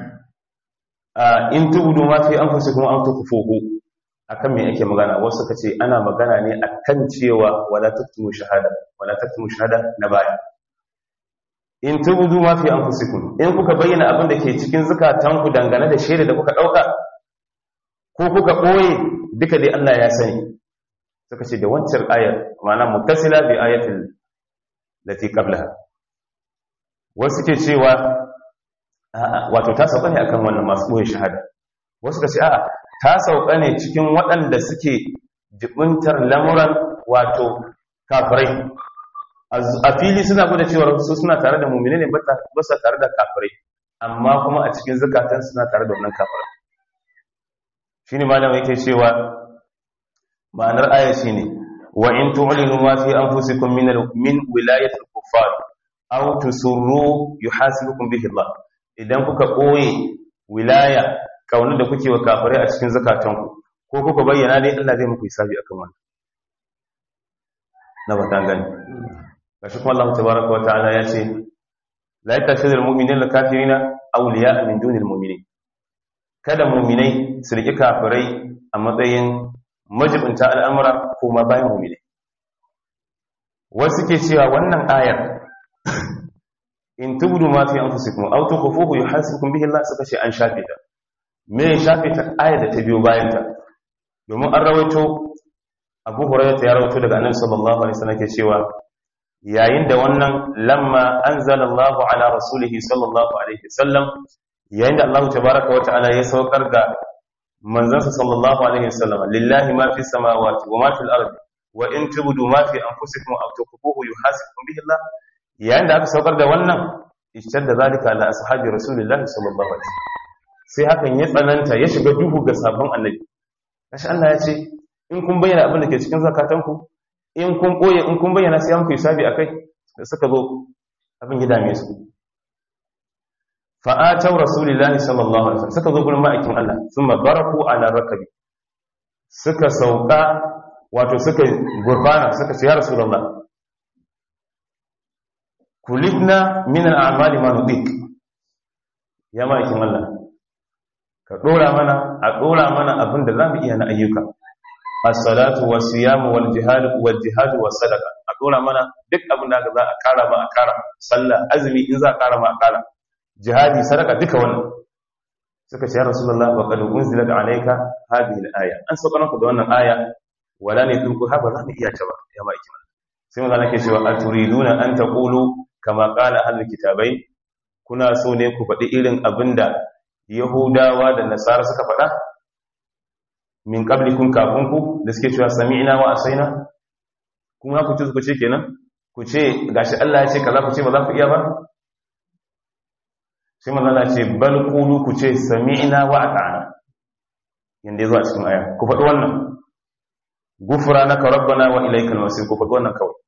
in tubdu ma fi anfusikum am tukhfuhu akan me ake magana wasu suka ce ana magana ne akan cewa wala taktumu shahada wala taktumu shahada na baya in tubdu ma fi anfusikum in kuka bayyana abin da ke cikin zakatanku dangane da shaida da kuka dauka ko kuka boye duka dai Allah ya sani suka ce da wancan ayar ma'ana muttasila bi ayatil lati qablaha wasu ke cewa wato ta sauka ne akan wannan masu boye shahada wasu ka ce a'a ta sauka ne cikin waɗanda suke jibintar lamuran wato kafirai a fili suna gwada cewa su suna tare da mummune ne ba sa tare da kafirai amma kuma a cikin zakatan suna tare da wannan kafirai shi ne malam yake cewa ma'anar aya shi ne wa in tu'linu ma fi anfusikum min min wilayatil kuffar aw tusurru yuhasibukum bihi Allah idan kuka koye wilaya kaunin da kuke wa kafirai a cikin zakatanku ko kuka bayyana dai Allah zai muku hisabi akan wannan na ba ta gani gashi kuma Allah tabaaraka wa ta'ala ya ce la yattakhidul mu'minuna kafirina awliya min dunil mu'minin kada mu'minai su riki kafirai a matsayin majibinta al'amura ko ma bayan mu'minai wasu ke cewa wannan ayar in tubdu ma fi anfusikum aw tukhfuhu yuhasibukum bihi Allah suka ce an shafe ta me ya shafe ta ayar da ta biyo bayan ta domin an rawaito Abu Hurairah ya rawaito daga Annabi sallallahu alaihi wasallam ke cewa yayin da wannan lamma anzalallahu ala rasulihi sallallahu alaihi wasallam yayin da Allah tabaaraka wa ta'ala ya saukar ga manzansa sallallahu alaihi wasallam lillahi ma fi samawati wa ma fil ardi wa in tubdu ma fi anfusikum aw tukhfuhu yuhasibukum bihi Allah yayin da aka saukar da wannan ishtadda zalika ala ashabi rasulillahi sallallahu alaihi wasallam sai hakan ya tsananta ya shiga duhu ga sabon annabi kashi Allah ya ce in kun bayyana abin da ke cikin zakatanku in kun koye in kun bayyana sai an ku hisabi akai da suka zo abin ya dame su fa atau rasulillahi sallallahu alaihi wasallam suka zo gurin ma'aikin Allah thumma baraku ala rakabi suka sauka wato suka gurbana suka ce ya rasulullah kulibna min al'amali ma nudik ya ma'aikin Allah ka dora mana a dora mana abin da zamu iya na ayyuka as-salatu was-siyam wal-jihad wal-jihad was-sadaqa a dora mana duk abin da za a kara ma a kara sallah azumi in za a kara ma a kara jihadi sadaka duka wannan suka ce ya rasulullah wa qad unzilat alayka hadhihi al-aya an sauka maka da wannan aya wala ne dinku ha ba za mu iya ta ba ya ma'aikin Allah sai manzo nake cewa aturiduna an taqulu kama qala ahlul kitabai kuna so ne ku faɗi irin abinda yahudawa da nasara suka faɗa min qablikum kafin ku da suke cewa sami'na wa asaina kuma ku ce ku ce kenan ku ce gashi Allah ya ce kaza ku ce ba za ku iya ba sai manzo Allah ce bal qulu ku ce sami'na wa ata'na yanda yazo a cikin aya ku faɗi wannan gufranaka rabbana wa ilaykal masir ku faɗi wannan kawai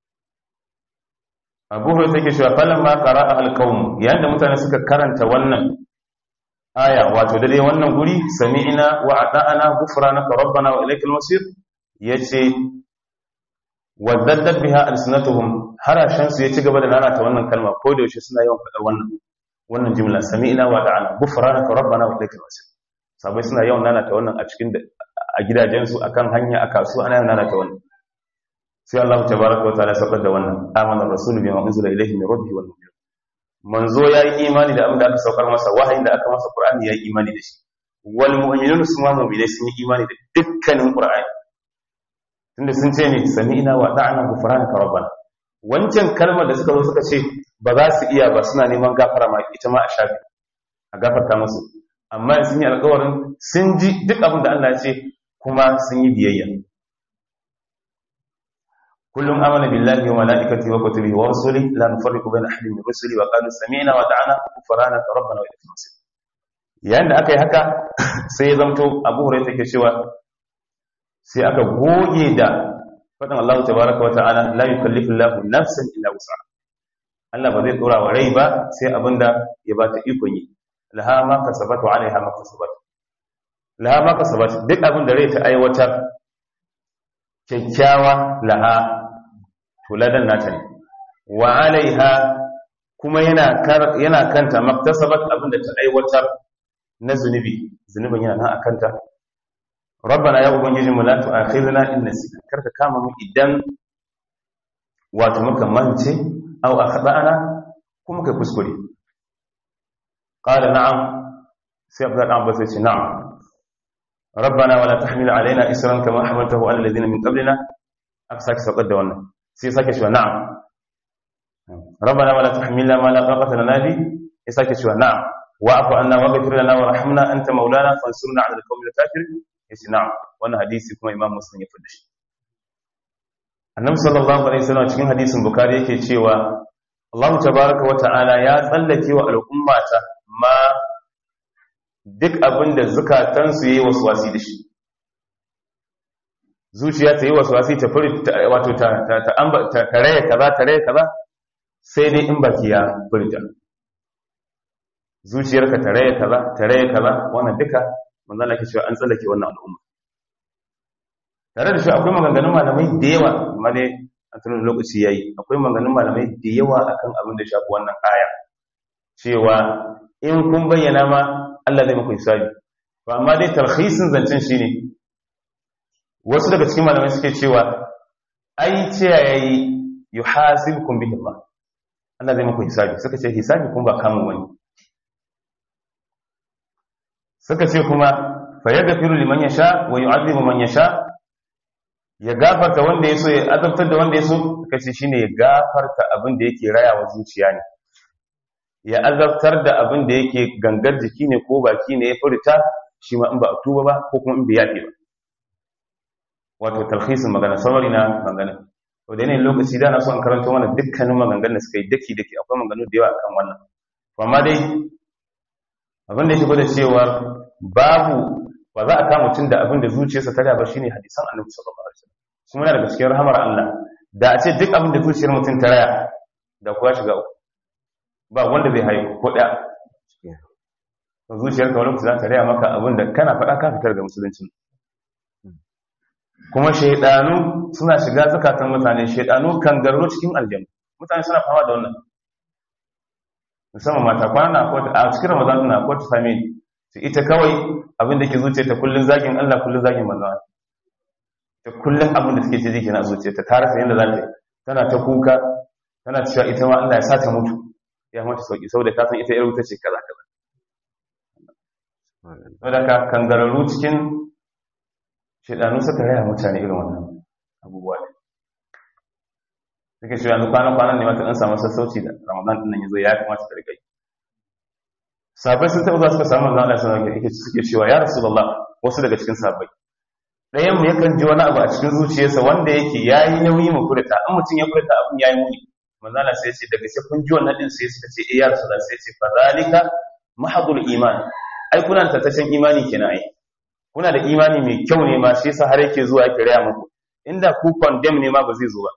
Abu Hurairah yake cewa falamma qara'a al-qaum yayin da mutane suka karanta wannan aya wato da dai wannan guri sami'na wa ata'na ghufranaka rabbana wa ilaykal masir yace wadaddat biha alsinatuhum harashan su ya ci gaba da lalata wannan kalma ko da yaushe suna yawan faɗa wannan wannan jumla sami'na wa ata'na ghufranaka rabbana wa ilaykal masir sabai suna yawan lalata wannan a cikin a gidajen su akan hanya a kasuwa ana yawan lalata wannan sai Allah tabaaraka wa ta'ala sabbar da wannan amana rasul bima unzila ilayhi min rabbihi wal mu'minun manzo yayi imani da abin da aka saukar masa wahayin da aka masa qur'ani yayi imani da shi wal mu'minun suma mu'minai sun yi imani da dukkanin qur'ani tunda sun ce ne sami'na wa ta'ana ghufranaka rabbana wancan kalmar da suka zo suka ce ba za su iya ba suna neman gafara ma ita ma a shafi a gafarta musu amma sun yi alƙawarin sun ji duk abin da Allah ya ce kuma sun yi biyayya kullum amana billahi wa malaikatihi wa kutubihi wa rusulihi la nufarriqu bayna ahadin min rusuli wa qalu sami'na wa ata'na ghufranaka rabbana wa ilaykal masir yayin da aka yi haka sai ya zamto Abu Hurairah yake cewa sai aka goge da faɗin Allah tabaaraka wa ta'ala la yukallifu Allahu nafsan illa wus'aha Allah ba zai dora wa rai ba sai abinda ya bata ikon yi laha ma kasabat wa 'alayha ma kasabat laha ma kasabat duk abin da rai ta aiwatar kyakkyawa laha to ladan nata ne wa 'alayha kuma yana yana kanta maktasabat abin da ta aiwatar na zunubi zunubin yana nan akanta rabbana ya ubangiji mu la tu'akhidna in nasina karka kama mu idan wato muka mance aw akhdana kuma kai kuskure qala na'am sai abdan abbas sai na'am rabbana wala tahmil alaina isran kama hamaltahu ala alladhina min qablina aka sake saukar da wannan sai sake cewa na'am rabbana wala tahmilna ma la taqata lana bi sai sake cewa na'am wa'fu anna waghfir lana warhamna anta maulana fansurna 'ala al-qawmil kafirin yace na'am wannan hadisi kuma imam muslim ya fada shi annabi sallallahu alaihi wasallam cikin hadisin bukhari yake cewa Allah tabaaraka wa ta'ala ya tsallake wa al'ummata ma duk abinda zakatansu yayi waswasi da shi zuciya ta yi waswasi ta furi wato ta ta ta kare kaza tare kaza sai dai in baki ya furta zuciyarka tare kaza tare kaza wannan duka manzo Allah ke cewa an tsallake wannan al'umma tare da shi akwai maganganun malamai da yawa amma dai a tunan lokaci yayi akwai maganganun malamai da yawa akan abin da shafi wannan aya cewa in kun bayyana ma Allah zai muku hisabi to amma dai tarhisin zancen shine wasu daga cikin malamai suke cewa ai ce yayi yuhasibukum bihi Allah Allah zai muku hisabi suka ce hisabi kun ba kamun wani suka ce kuma fa yaghfiru liman yasha wa yu'adhibu man yasha ya gafarta wanda yaso ya azabtar da wanda yaso kace shine ya gafarta abin da yake rayawa zuciya ne ya azabtar da abin da yake gangar jiki ne ko baki ne ya furta shi ma in ba tuba ba ko kuma in bai yafe ba wato talhisin magana samari na magana to da yanayin lokaci da na so an karanto mana dukkanin maganganun da suka yi daki daki akwai maganganu da yawa akan wannan amma dai abin da yake gwada cewa babu ba za a kama mutum da abin da zuciyarsa ta ba shine hadisan annabi sallallahu alaihi wasallam kuma yana daga cikin rahamar Allah da a ce duk abin da zuciyar mutum ta raya da kuwa shiga uku ba wanda zai haihu ko da zuciyarka wani za ta raya maka abin da kana faɗa ka fitar da musulunci kuma shaidanu suna shiga zakatan mutane shaidanu kan garro cikin aljanna mutane suna fama da wannan musamman mata kwana a cikin ramadan na ko ta same ta ita kawai abin da ke zuciyarta kullun zagin Allah kullun zagin manzo ta kullun abin da take ji jiki na zuciyarta ta rasa yanda za ta tana ta kuka tana cewa ita ma Allah ya sa ta mutu ya mata sauki saboda ta san ita yar wuta ce kaza kaza saboda ka kangararru cikin shaidanu suka raya mutane irin wannan abubuwa ne suke shi yanzu kwanan-kwanan ne mata ɗan samun sassauci da ramadan ɗin nan ya zo ya kamata ta rikai sabai sun taɓa za suka samu manzan Allah sun rage suke cewa ya rasu Allah wasu daga cikin sabai ɗayan mu yakan ji wani abu a cikin zuciyarsa wanda yake ya yi nauyi mu furta an mutum ya furta abin ya yi muni manzan Allah sai ce daga sai kun ji wannan ɗin sai suka ce eh ya rasu Allah sai ce fa zalika mahadul iman ai kuna da tattacen imani kenan ai kuna da imani mai kyau ne ma shi yasa har yake zuwa yake raya muku inda ku condemn ne ma ba zai zo ba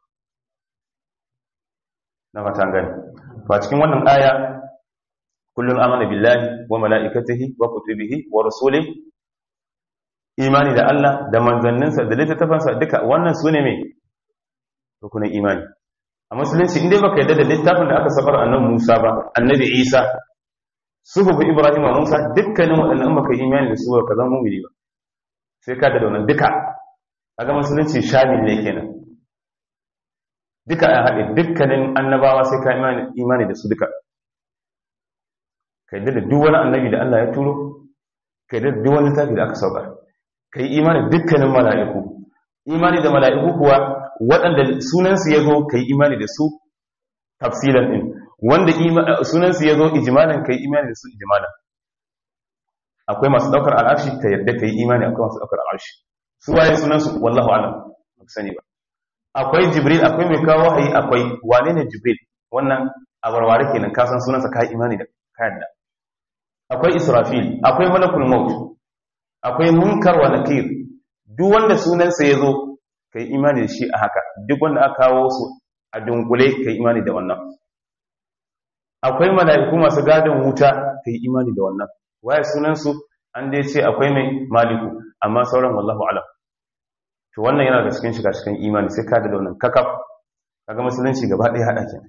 na fatan gani to a cikin wannan aya kullun amana billahi wa malaikatihi wa kutubihi wa rusulihi imani da Allah da manzanninsa da littattafansa duka wannan sune me rukunin imani a musulunci inda baka yarda da littafin da aka safar annabi Musa ba annabi Isa suhufu Ibrahim wa Musa dukkanin waɗannan baka imani da su ba ka zama mu'mini ba sai ka da wannan duka kaga musulunci shamil ne kenan duka a haɗe dukkanin annabawa sai ka imani da su duka ka yi da duk wani annabi da Allah ya turo ka yi da duk wani littafi da aka saukar ka yi imani dukkanin mala'iku imani da mala'iku kuwa waɗanda sunansu ya zo ka yi imani da su tafsilan ɗin wanda sunansu ya zo ijimalan ka yi imani da su ijimalan akwai masu ɗaukar al'arshi ta yadda ka yi imani akwai masu ɗaukar al'arshi su waye sunansu wallahu alam ba sani ba akwai jibril akwai mai kawo wahayi akwai wane ne jibril wannan a warware kenan ka san sunansa ka imani da kayan da akwai israfil akwai malakul maut akwai munkar wa nakir duk wanda sunansa ya zo ka yi imani da shi a haka duk wanda aka kawo su a dunkule ka yi imani da wannan akwai mala'iku masu gadon wuta ka yi imani da wannan waye sunansu an dai ce akwai mai maliku amma sauran wallahu alam to wannan yana da cikin shiga cikin imani sai ka da wannan kakaf kaga musulunci gaba ɗaya hada ke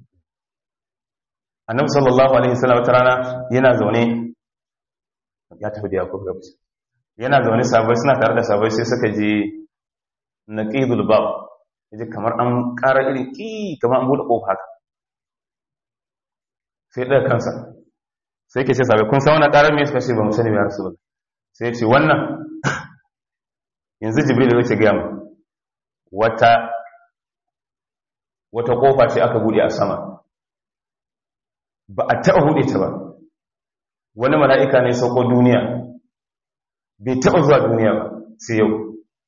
annabi sallallahu alaihi wasallam wata rana yana zaune ya tafi da yakub gabas yana zaune sabai suna tare da sabai sai suka je naqidul bab yaji kamar an ƙara irin ki kamar an bude kofa haka sai daga kansa sai ke ce sabai kun san wannan ƙarar me suka ce ba mu sani ba rasulullah sai ya ce wannan yanzu jibril zai ce gaya mu wata wata kofa ce aka bude a sama ba a taba bude ta ba wani mala'ika ne sauko duniya bai taba zuwa duniya ba sai yau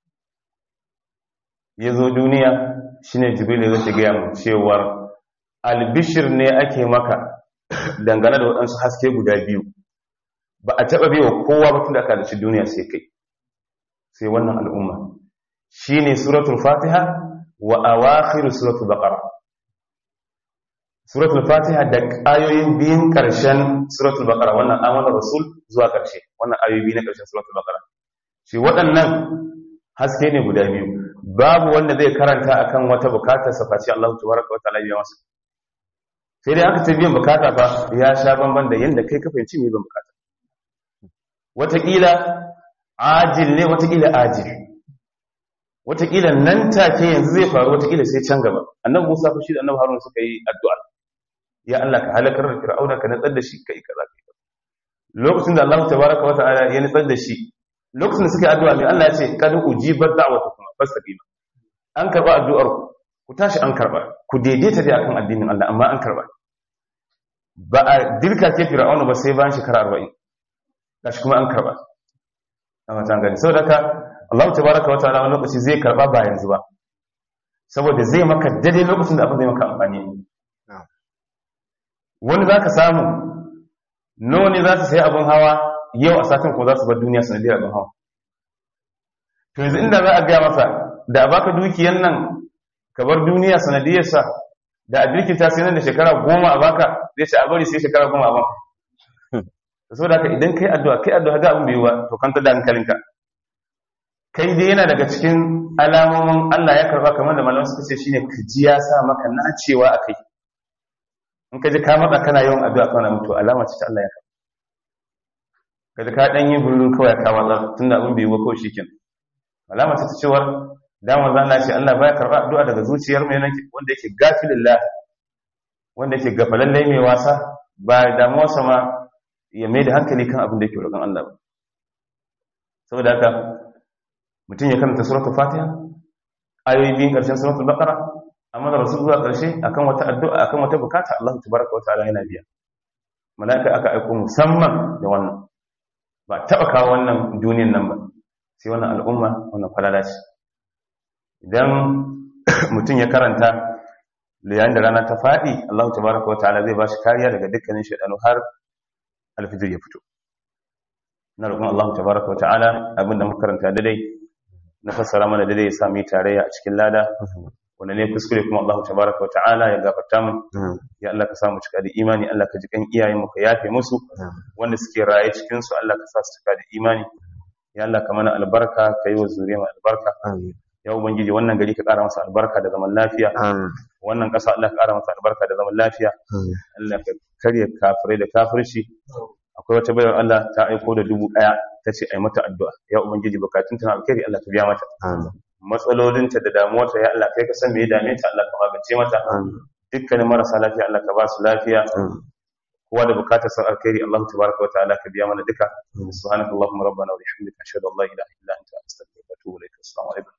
ya zo duniya shine jibril zai ce gaya mu cewar albishir ne ake maka dangane da waɗansu haske guda biyu ba a taba bai wa kowa ba tun da aka halarci duniya sai kai sai wannan al'umma shine suratul fatiha wa awakhir suratul baqara suratul fatiha da ayoyin biyun karshen suratul baqara wannan amanar rasul zuwa karshe wannan ayoyi biyu na karshen suratul baqara shi waɗannan haske ne guda biyu babu wanda zai karanta akan wata bukatar sa face Allah tabaraka wa ta'ala ya masa sai dai aka ce biyan bukata fa ya sha bamban da yanda kai ka fahimci me zan bukata wataƙila ajil ne watakila ajil watakila nan take yanzu zai faru watakila sai can gaba annabi Musa fa shi da annabi Harun suka yi addu'a ya Allah ka halakar da Fir'auna ka natsar da shi kai kaza kai lokacin da Allah tabaaraka wa ta'ala ya natsar da shi lokacin da suka yi addu'a mai Allah ya ce kad ujibat da'watukum fastaqima an karba addu'ar ku ku tashi an karba ku daidaita dai akan addinin Allah amma an karba ba a dirka ke Fir'auna ba sai bayan shekara arba'in gashi kuma an karba amma tan gani saboda ka Allah tabaaraka wa ta'ala wani lokaci zai karba ba yanzu ba saboda zai maka daidai lokacin da abin zai maka amfani wani zaka samu nawa ne za ta sai abin hawa yau a satin ko za su bar duniya sanadiyar abin hawa. To yanzu inda za a gaya masa da a baka dukiyan nan ka bar duniya sanadiyarsa da a birkita sai nan da shekara goma a baka zai ce a bari sai shekara goma a baka. Saboda haka idan kai addu'a kai addu'a ga abin bai yi ba to kanta da hankalinka. Kai dai yana daga cikin alamomin Allah ya karba kamar da malaman suka ce shine ka ji ya sa maka nacewa akai. In ka ji ka matsa kana yawan addu'a kana mutu alama ce ta Allah ya karba. Kaji ka dan yi bururu kawai ka matsa tunda abin bai yi ba kawai shikenan. Alama ce ta cewa dama zan Allah ce Allah baya karba addu'a daga zuciyar mai nake wanda yake gafilillah wanda yake gafalalle mai wasa ba damuwa sama ya mai da hankali kan abin da yake roƙon Allah ba. Saboda haka mutum ya karanta suratul Fatiha ayoyi biyun ƙarshen suratul Baqara amma da rasul zuwa ƙarshe akan wata addu'a akan wata bukata Allah tabaraka wa ta'ala yana biya. Mala'ika aka aika musamman da wannan ba taba kawo wannan duniyar nan ba sai wannan al'umma wannan falala ce. Idan mutum ya karanta yayin da rana ta faɗi Allah tabaraka wa ta'ala zai ba shi kariya daga dukkanin shaydanu har alfijir ya fito. Na roƙon Allah tabaraka wa ta'ala abinda muka karanta daidai na fassara mana daidai ya sami tarayya a cikin lada wanda ne kuskure kuma Allah tabaraka wa ta'ala ya gafarta mu. Ya Allah ka samu cika da imani, Allah ka ji kan iyayen mu ka yafe musu wanda suke raye cikin su Allah ka sa su cika da imani. Ya Allah ka mana albarka ka yi wa zuriyar mu albarka. Ya ubangiji wannan gari ka ƙara masa albarka da zaman lafiya. Wannan ƙasa Allah ka ƙara masa albarka da zaman lafiya. Allah ka karya kafirai da kafirci. Akwai wata bayar Allah ta aiko da dubu ɗaya ta ce ai mata addu'a. Ya ubangiji bukatun ta na alkhairi Allah ka biya mata. Matsalolinta da damuwarta ya Allah kai ka san me ya dame ta Allah ka magance mata. Dukkanin marasa lafiya Allah ka ba su lafiya. Kowa da bukatar san alkhairi Allah tabaraka wa ta'ala ka biya mana duka. Subhanakallahumma rabbana wa bihamdika ashhadu an la ilaha illa anta astaghfiruka wa atubu ilaik. Assalamu alaikum.